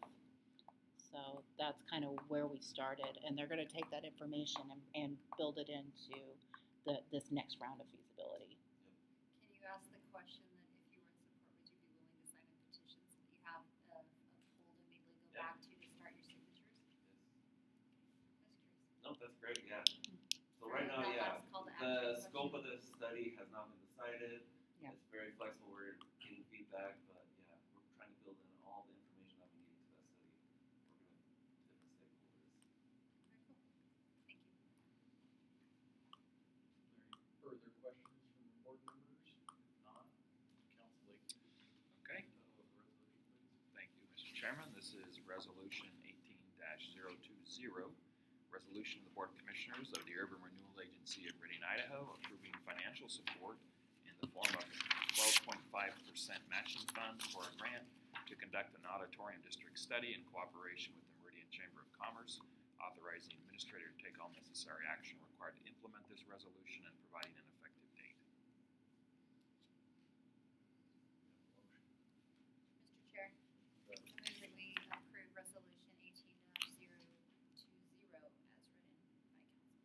S4: So that's kind of where we started, and they're going to take that information and, and build it into the, this next round of feasibility.
S3: Can you ask the question that if you were in support, would you be willing to sign a petition so that you have a, a pool to immediately go
S10: Yeah.
S3: back to to start your signatures? Just curious.
S10: No, that's great, yeah. So
S3: Right,
S10: right now,
S3: that
S10: yeah,
S3: last call to
S10: the
S3: action
S10: scope
S3: question.
S10: of this study has not been decided.
S4: Yeah.
S10: It's very flexible, we're getting feedback, but yeah, we're trying to build in all the information that we need to that study, working with different stakeholders.
S3: Very cool. Thank you.
S1: Are there any further questions from board members? If not, Council Lake.
S8: Okay.
S1: Title of the resolution, please.
S8: Thank you, Mister Chairman. This is Resolution eighteen dash zero two zero. Resolution of the Board of Commissioners of the Urban Renewal Agency of Meridian, Idaho, approving financial support in the form of twelve point five percent matching fund for a grant to conduct an auditorium district study in cooperation with the Meridian Chamber of Commerce, authorizing the administrator to take all necessary action required to implement this resolution and providing an effective date.
S3: Mister Chair, I move that we approve resolution eighteen dash zero two zero as written by council.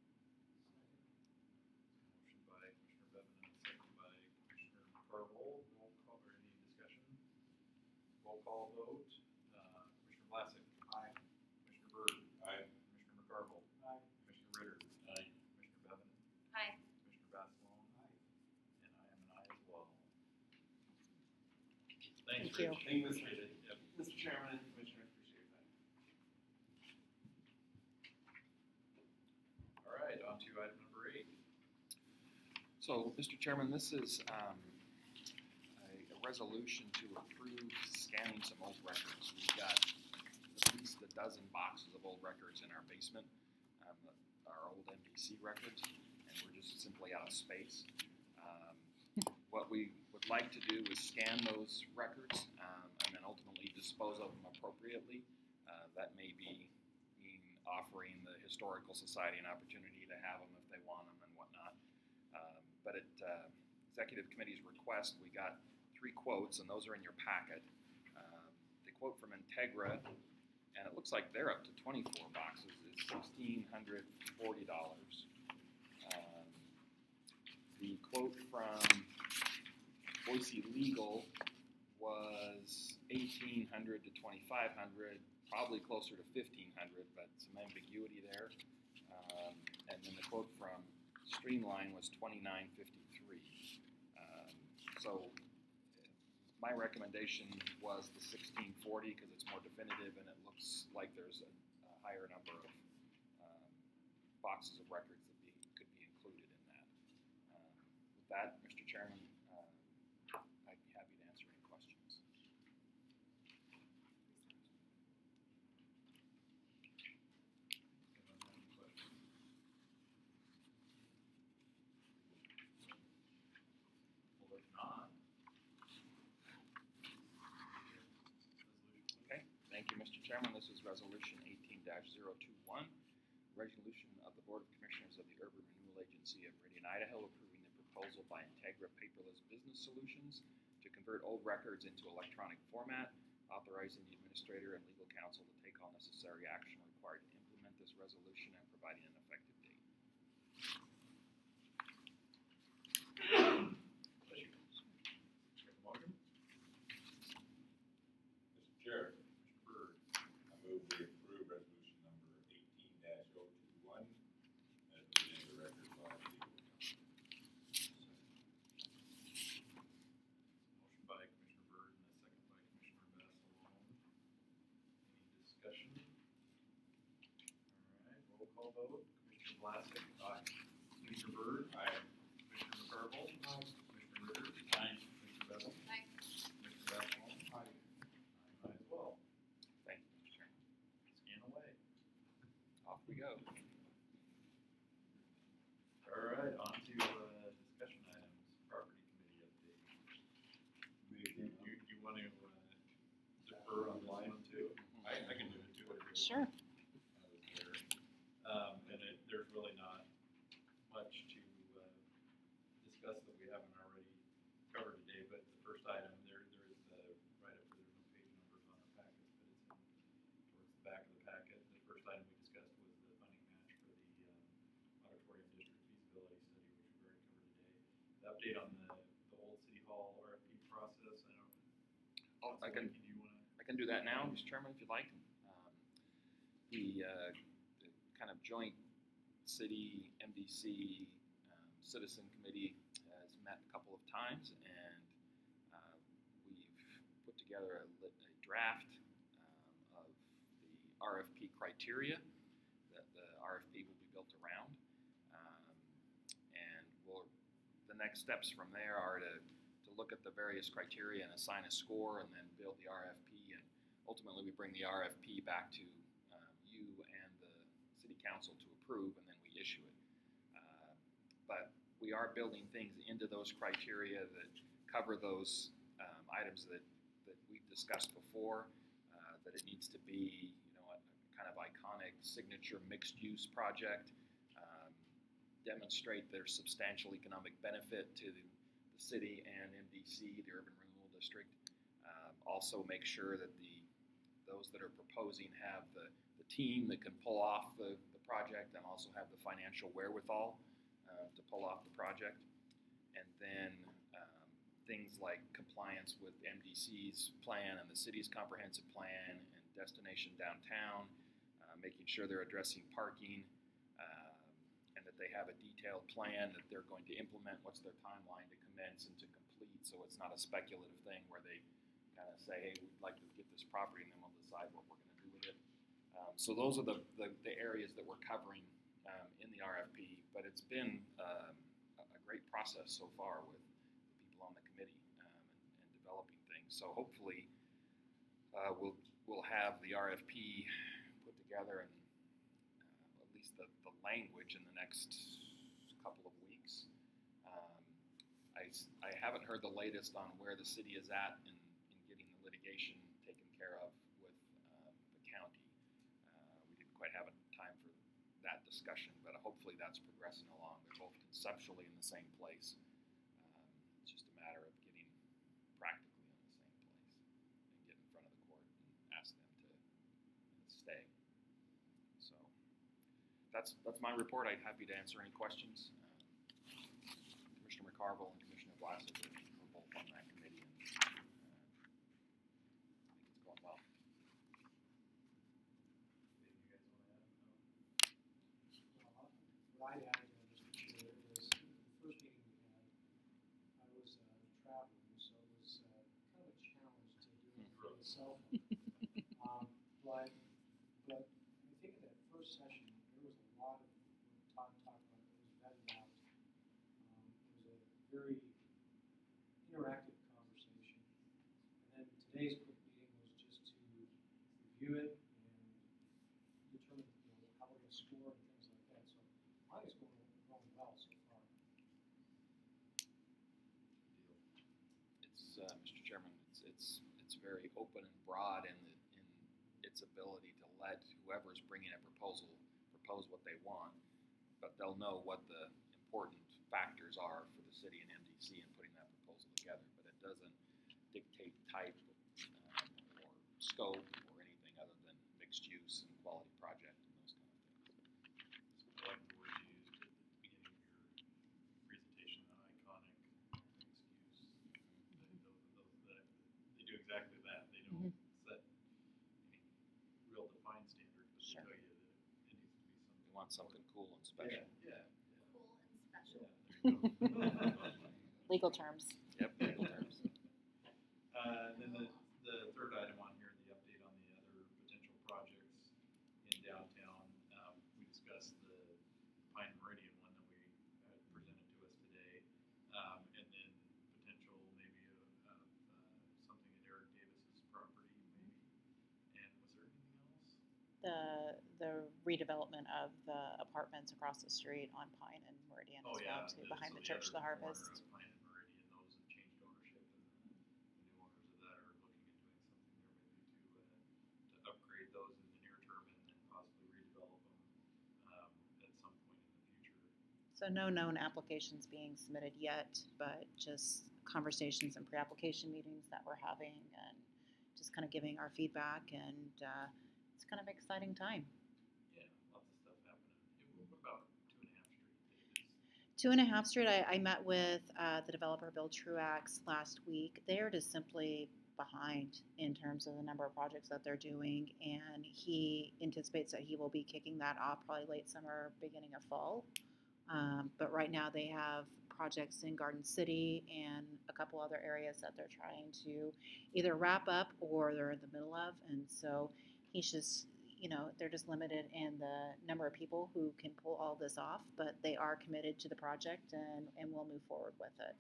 S1: Motion by Commissioner Bevan and second by Commissioner McCarville. Roll call, or any discussion? Roll call vote. Uh, Commissioner Vlasic. Aye. Commissioner Byrd.
S2: Aye.
S1: Commissioner McCarville.
S7: Aye.
S1: Commissioner Ritter. Aye. Commissioner Bevan.
S3: Aye.
S1: Commissioner Vassalone. Aye. And I am an aye as well. Thanks,
S4: Thank you.
S1: Rich.
S10: Thank you, Mister
S1: Appreciate it. Yep.
S10: Mister Chairman and Commissioners, appreciate your time.
S1: All right, on to item number eight.
S8: So, Mister Chairman, this is um, a, a resolution to approve scanning some old records. We've got at least a dozen boxes of old records in our basement, um, our old M D C records, and we're just simply out of space. Um, what we would like to do is scan those records um, and then ultimately dispose of them appropriately. Uh, that may be mean offering the Historical Society an opportunity to have them if they want them and whatnot. Um, but at uh, Executive Committee's request, we got three quotes, and those are in your packet. Um, the quote from Integra, and it looks like they're up to twenty-four boxes, is sixteen hundred forty dollars. Um, the quote from Boise Legal was eighteen hundred to twenty-five hundred, probably closer to fifteen hundred, but some ambiguity there. Um, and then the quote from Streamline was twenty-nine fifty-three. Um, so my recommendation was the sixteen forty because it's more definitive and it looks like there's a, a higher number of um, boxes of records that be, could be included in that. Um, with that, Mister Chairman, uh, I'd be happy to answer any questions.
S1: Anyone have any questions? Well, if not. Resolution.
S8: Okay, thank you, Mister Chairman. This is Resolution eighteen dash zero two one, resolution of the Board of Commissioners of the Urban Renewal Agency of Meridian, Idaho, approving the proposal by Integra Paperless Business Solutions to convert old records into electronic format, authorizing the administrator and legal counsel to take all necessary action required to implement this resolution and providing an effective date.
S1: Bless you. Take a motion.
S2: Mister Chair,
S1: Commissioner Byrd.
S2: I move we approve resolution number eighteen dash oh two one as put into record by legal counsel.
S1: Motion by Commissioner Byrd and a second by Commissioner Vassalone. Any discussion? All right, roll call vote. Commissioner Vlasic. Aye. Commissioner Byrd.
S2: Aye.
S1: Commissioner McCarville. Aye. Commissioner Ritter. Aye. Commissioner Bevan.
S3: Aye.
S1: Commissioner Vassalone. Aye. Aye as well.
S8: Thank you, Mister Chairman.
S1: Scan away.
S8: Off we go.
S1: All right, on to uh, discussion items, property committee update. You, you, you want to uh, defer on this one too? I, I can do it too, whatever you want.
S4: Sure.
S1: I was there. Um, and it, there's really not much to uh, discuss that we haven't already covered today, but the first item, there, there is the, right up there, there's no page numbers on our packets, but it's in, towards the back of the packet. The first item we discussed was the funding match for the um, auditorium district feasibility study, which we update on the, the old City Hall R F P process? I don't.
S8: Oh, I can-
S1: Do you wanna?
S8: I can do that now, Mister Chairman, if you'd like. Um, The, uh, the kind of joint city M D C um, citizen committee has met a couple of times, and uh, we've put together a, lit, a draft um, of the R F P criteria that the R F P will be built around. Um, and we'll, the next steps from there are to, to look at the various criteria and assign a score, and then build the R F P. And ultimately, we bring the R F P back to um, you and the city council to approve, and then we issue it. Uh, but we are building things into those criteria that cover those um, items that, that we've discussed before. Uh, that it needs to be, you know, a, a kind of iconic signature mixed-use project. Um, demonstrate their substantial economic benefit to the, the city and M D C, the Urban Renewal District. Um, also, make sure that the those that are proposing have the, the team that can pull off the, the project, and also have the financial wherewithal uh, to pull off the project. And then um, things like compliance with M D C's plan and the city's comprehensive plan and destination downtown, uh, making sure they're addressing parking, um, and that they have a detailed plan that they're going to implement. What's their timeline to commence and to complete, so it's not a speculative thing where they kind of say, hey, we'd like to get this property, and then we'll decide what we're going to do with it. Um, so those are the, the, the areas that we're covering um, in the R F P, but it's been um, a, a great process so far with the people on the committee um, and, and developing things. So hopefully uh, we'll we'll have the R F P put together, and uh, at least the, the language in the next couple of weeks. Um, I, I haven't heard the latest on where the city is at in getting the litigation taken care of with um, the county. Uh, we didn't quite have a time for that discussion, but hopefully that's progressing along. They're both conceptually in the same place. Um, it's just a matter of getting practically in the same place and get in front of the court and ask them to stay. So that's that's my report. I'm happy to answer any questions. Uh, Commissioner McCarville and Commissioner Vlasic are both on that committee. And, going well.
S1: Anything you guys wanna add? No?
S7: Well, what I added, uh, Mister Chair, is the first meeting we had, I was uh, traveling, so it was uh, kind of a challenge to do it for myself. um, but, but I think in that first session, there was a lot of talk, talk about that was vetted out. Um, it was a very interactive conversation. And then today's quick meeting was just to review it and determine, you know, how we're gonna score and things like that. So I think it's going, going well so far.
S8: It's uh, Mister Chairman. It's it's it's very open and broad in the, in its ability to let whoever's bringing a proposal propose what they want, but they'll know what the important factors are for the city and M D C in putting that proposal together. But it doesn't dictate type um, or scope or anything other than mixed use and quality project and those kind of things.
S1: I like the word you used at the beginning of your presentation, that iconic excuse. Those, those, that, they do exactly that. They don't
S4: Mhm.
S1: set any real defined standard, but
S4: Sure.
S1: they tell you that it needs to be something.
S8: We want something cool and special.
S1: Yeah,
S3: Cool and special.
S1: yeah, there you go.
S4: Legal terms.
S8: Yep, legal terms.
S1: Uh, and then the, the third item on here, the update on the other potential projects in downtown. Um, we discussed the Pine Meridian one that we had presented to us today. Um, and then potential maybe of, of uh, something at Eric Davis's property maybe. And was there anything else?
S4: The the redevelopment of the apartments across the street on Pine and Meridian
S1: Oh,
S4: as
S1: yeah.
S4: well too,
S1: the-
S4: behind
S1: so
S4: the Church of the
S1: other corner
S4: Harvest.
S1: of Pine and Meridian, those have changed ownership, and the, the new owners of that are looking at doing something there maybe to, uh, to upgrade those in the near term and then possibly redevelop them, um, at some point in the future.
S4: So no known applications being submitted yet, but just conversations and pre-application meetings that we're having, and just kind of giving our feedback, and uh, it's kind of an exciting time.
S1: Yeah, lots of stuff happening. It- What about Two and a Half Street? Did it just
S4: Two and a Half Street, I, I met with uh, the developer Bill Truax last week. They are just simply behind in terms of the number of projects that they're doing, and he anticipates that he will be kicking that off probably late summer, beginning of fall. Um, but right now they have projects in Garden City and a couple other areas that they're trying to either wrap up or they're in the middle of, and so he's just, you know, they're just limited in the number of people who can pull all this off, but they are committed to the project and, and will move forward with it.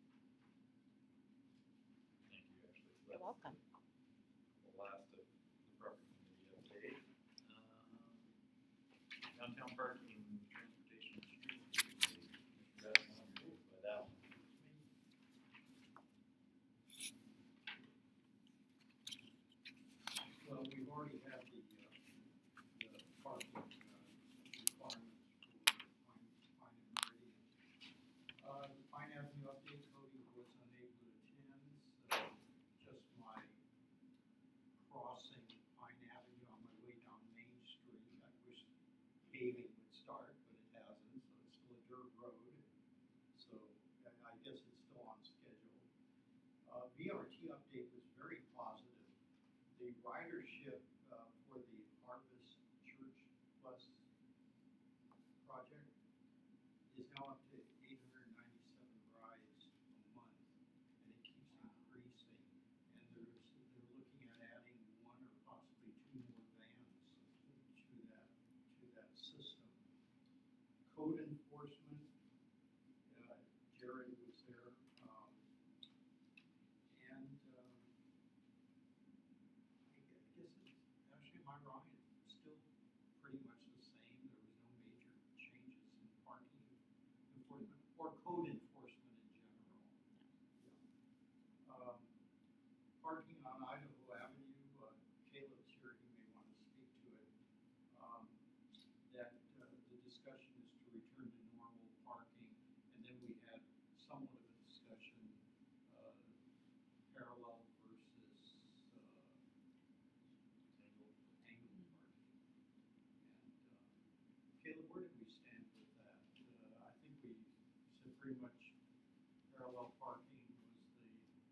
S1: Thank you, Ashley. So
S4: You're
S1: that's
S4: welcome.
S1: The last of the property committee update. Um, Downtown parking, transportation, and streets committee. Commissioner Bass, you're moved by that one.
S7: Well, we've already had the, uh, the parking, uh, requirements for Pine, Pine and Meridian. Uh, the Pine Avenue update, Cody was unable to attend, so just my crossing Pine Avenue on my way down Main Street. I wish paving would start, but it hasn't, so it's still a dirt road. So I, I guess it's still on schedule. Uh, B R T update was very positive. The ridership uh, for the Harvest Church Bus project is now up to eight hundred ninety-seven rides a month, and it keeps increasing. And there's, they're looking at adding one or possibly two more vans to that, to that system. Code enforcement, uh, Jared was there, um, and um, I gue- guess it's, actually, am I wrong? It's still pretty much the same. There was no major changes in parking enforcement or code enforcement in general. Yeah. Um, Parking on Idaho Avenue, uh, Caleb's here, he may want to speak to it. Um, That, uh, the discussion is to return to normal parking, and then we had somewhat of a discussion, uh, parallel versus, uh, angle, angle parking. And, uh, Caleb, where did we stand with that? Uh, I think we said pretty much parallel parking was the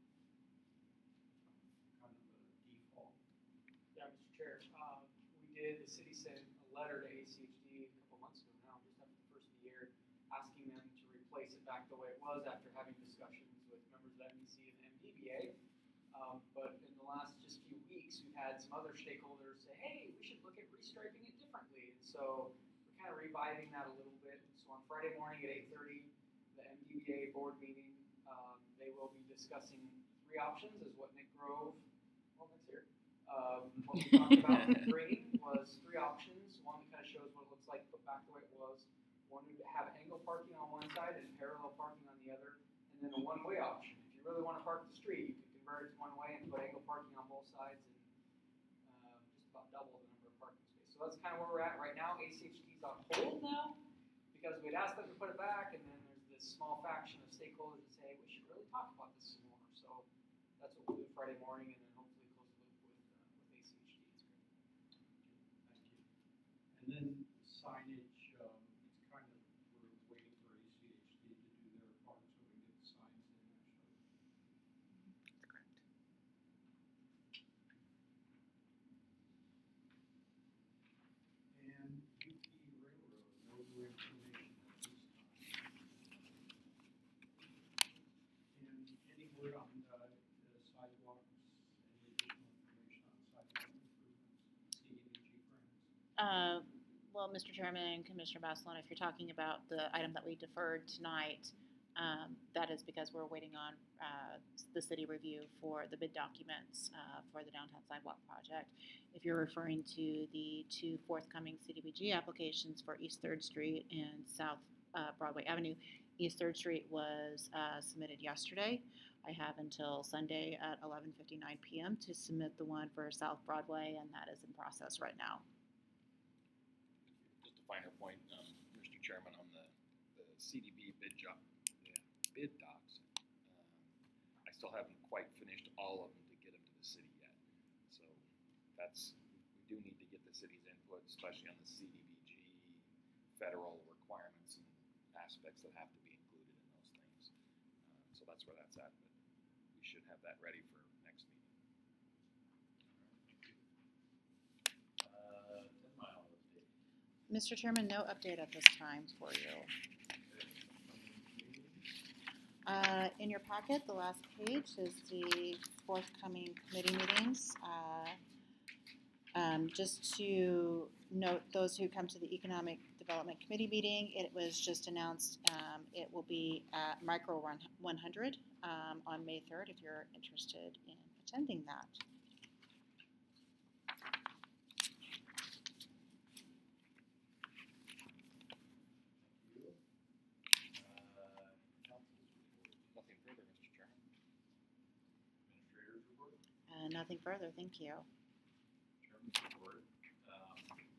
S7: kind of a default.
S11: Yeah, Mister Chair, um, we did, the city sent a letter to A C H D a couple months ago now, just after the first of the year, asking them to replace it back the way it was after having discussions with members of M D C and M D B A. Um, but in the last just few weeks, we've had some other stakeholders say, hey, we should look at restriping it differently. And so we're kind of reviving that a little bit. So on Friday morning at eight thirty, the M D B A board meeting, um, they will be discussing three options, is what Nick Grove, well, Nick's here. Um, what we talked about with green was three options. One that kind of shows what it looks like put back the way it was. One would have angle parking on one side and parallel parking on the other, and then a one-way option. If you really want to park the street, you can convert it to one way and put angle parking on both sides and um, just about double the number of parking spaces. So that's kind of where we're at right now. A C H D's on hold now because we'd asked them to put it back, and then there's this small faction of stakeholders that say we should really talk about this some more. So that's what we'll do Friday morning, and then hopefully close the loop with uh, with A C H D. It's great.
S7: Thank you. And then signage, um, it's kind of, we're waiting for A C H D to do their part so we can get the signs in actually.
S4: That's correct.
S7: And U P Railroad, no new information at this time. And any word on, uh, the sidewalks, any additional information on sidewalk improvements, C D B G grants?
S4: Uh, Well, Mister Chairman and Commissioner Basilone, if you're talking about the item that we deferred tonight, um, that is because we're waiting on uh, the city review for the bid documents uh, for the downtown sidewalk project. If you're referring to the two forthcoming C D B G applications for East Third Street and South uh, Broadway Avenue, East Third Street was uh, submitted yesterday. I have until Sunday at eleven fifty-nine p.m. to submit the one for South Broadway, and that is in process right now.
S8: Just a finer point, um, Mister Chairman, on the, the C D B bid job, yeah, bid docs. Um, I still haven't quite finished all of them to get them to the city yet. So that's, we do need to get the city's input, especially on the C D B G, federal requirements and aspects that have to be included in those things. Uh, so that's where that's at, but we should have that ready for next meeting.
S1: Uh, ten mile update.
S4: Mister Chairman, no update at this time for you. Uh, in your packet, the last page is the forthcoming committee meetings. Uh, um, just to note, those who come to the Economic Development Committee meeting, it was just announced um, it will be at Micro one hundred um, on May third if you're interested in attending that.
S1: Thank you. Uh, council's report.
S8: Nothing further, Mister Chairman.
S1: Administrator's report.
S4: Uh, nothing further, thank you.
S1: Chairman's report. Um,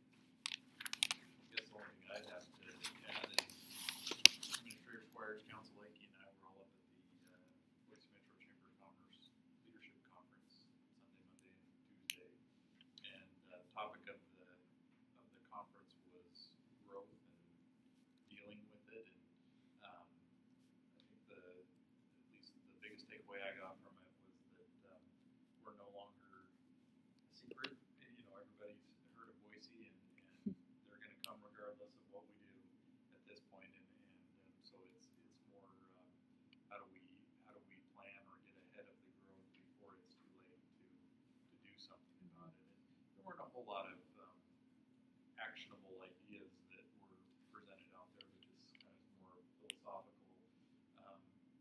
S1: I guess the only thing I'd have to add is Administrator Squires, Council Lakey, and I were all up at the uh, Boise Metro Chamber of Commerce Leadership Conference Sunday, Monday, and Tuesday. And uh, the topic of the of the conference was growth and dealing with it. And um, I think the at least the biggest takeaway I got from it was that um, we're no longer a secret. You know, everybody's heard of Boise, and, and they're going to come regardless of what we do at this point. And, and um, so it's it's more um, how do we how do we plan or get ahead of the growth before it's too late to to do something about it. And there weren't a whole lot of um, actionable ideas that were presented out there, but just kind of more philosophical um,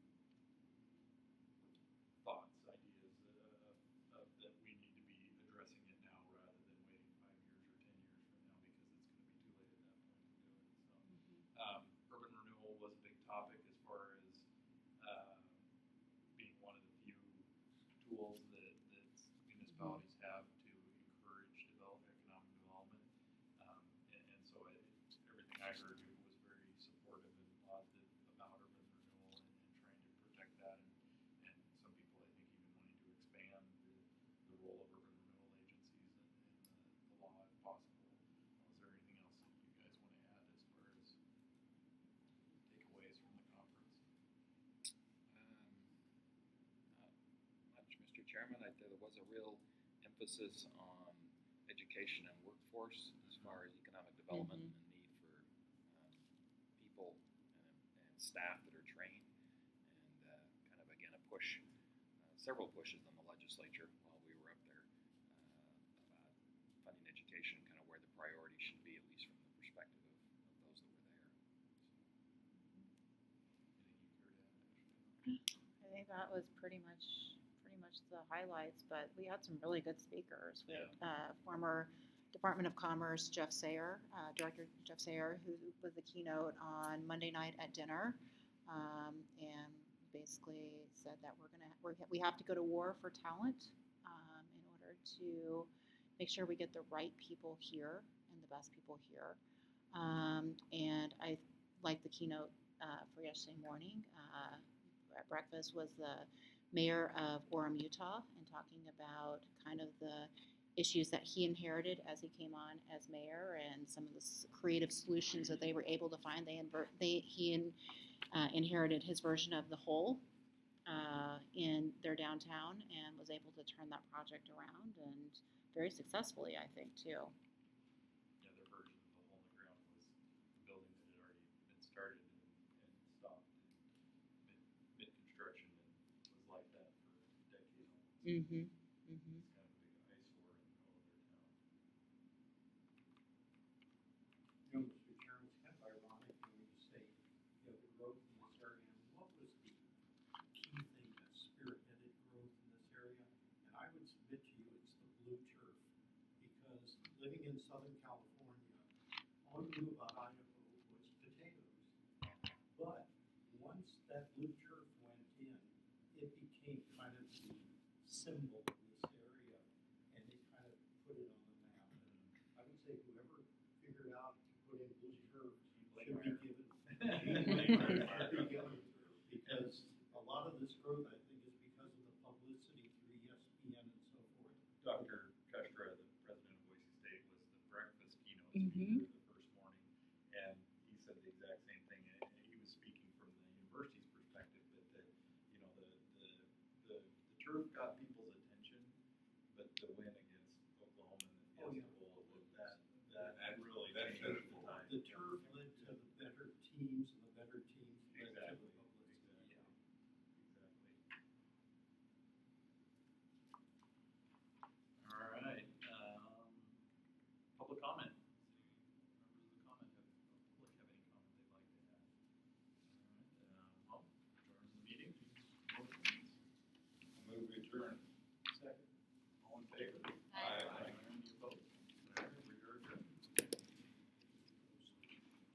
S1: thoughts, ideas uh, of, that we need to be addressing it now rather than waiting five years or ten years from now, because it's going to be too late at that point to do it. So, um, urban renewal was a big topic as far as uh, being one of the few tools that, that municipalities have to encourage develop, economic development. Um, and, and so it, everything I heard was very supportive and positive about urban renewal and, and trying to protect that. And, and some people, I think, even wanting to expand the, the role of urban renewal agencies and, and the, the law if possible. Was there anything else that you guys want to add as far as takeaways from the conference?
S8: Um, not much, Mister Chairman. I think there was a real emphasis on education and workforce as far as economic development
S4: Mhm.
S8: and the need for um, people and, and staff that are trained, and uh, kind of again a push, uh, several pushes on the legislature while we were up there uh, about funding education, kind of where the priority should be, at least from the perspective of, of those that were there.
S1: Anything you care to add, Ashley?
S4: I think that was pretty much pretty much the highlights, but we had some really good speakers. We had uh, former Department of Commerce Jeff Sayer, uh, Director Jeff Sayer, who was the keynote on Monday night at dinner, um, and basically said that we're gonna we're, we have to go to war for talent um, in order to make sure we get the right people here and the best people here. Um, and I like the keynote uh, for yesterday morning. Uh, at breakfast was the mayor of Orem, Utah, and talking about kind of the issues that he inherited as he came on as mayor and some of the s- creative solutions that they were able to find. They, inver- they he in, uh, inherited his version of the whole uh, in their downtown and was able to turn that project around, and very successfully, I think, too.
S1: Yeah, their version of the hole in the ground was a building that had already been started and, and stopped in mid, mid-construction and was like that for a decade almost.
S4: Mm-hmm. Mm-hmm.
S1: It's kind of a big eyesore in the middle of their town.
S7: You know, Mister Chairman, it's kind of ironic when you say, you know, the growth in this area, and what was the key thing that spearheaded growth in this area? And I would submit to you it's the blue turf, because living in Southern California, all you knew about Idaho was potatoes. But once that blue turf went in, it became kind of the symbol of this area, and they kind of put it on the map. And I would say whoever figured out to put in blue turf should be given.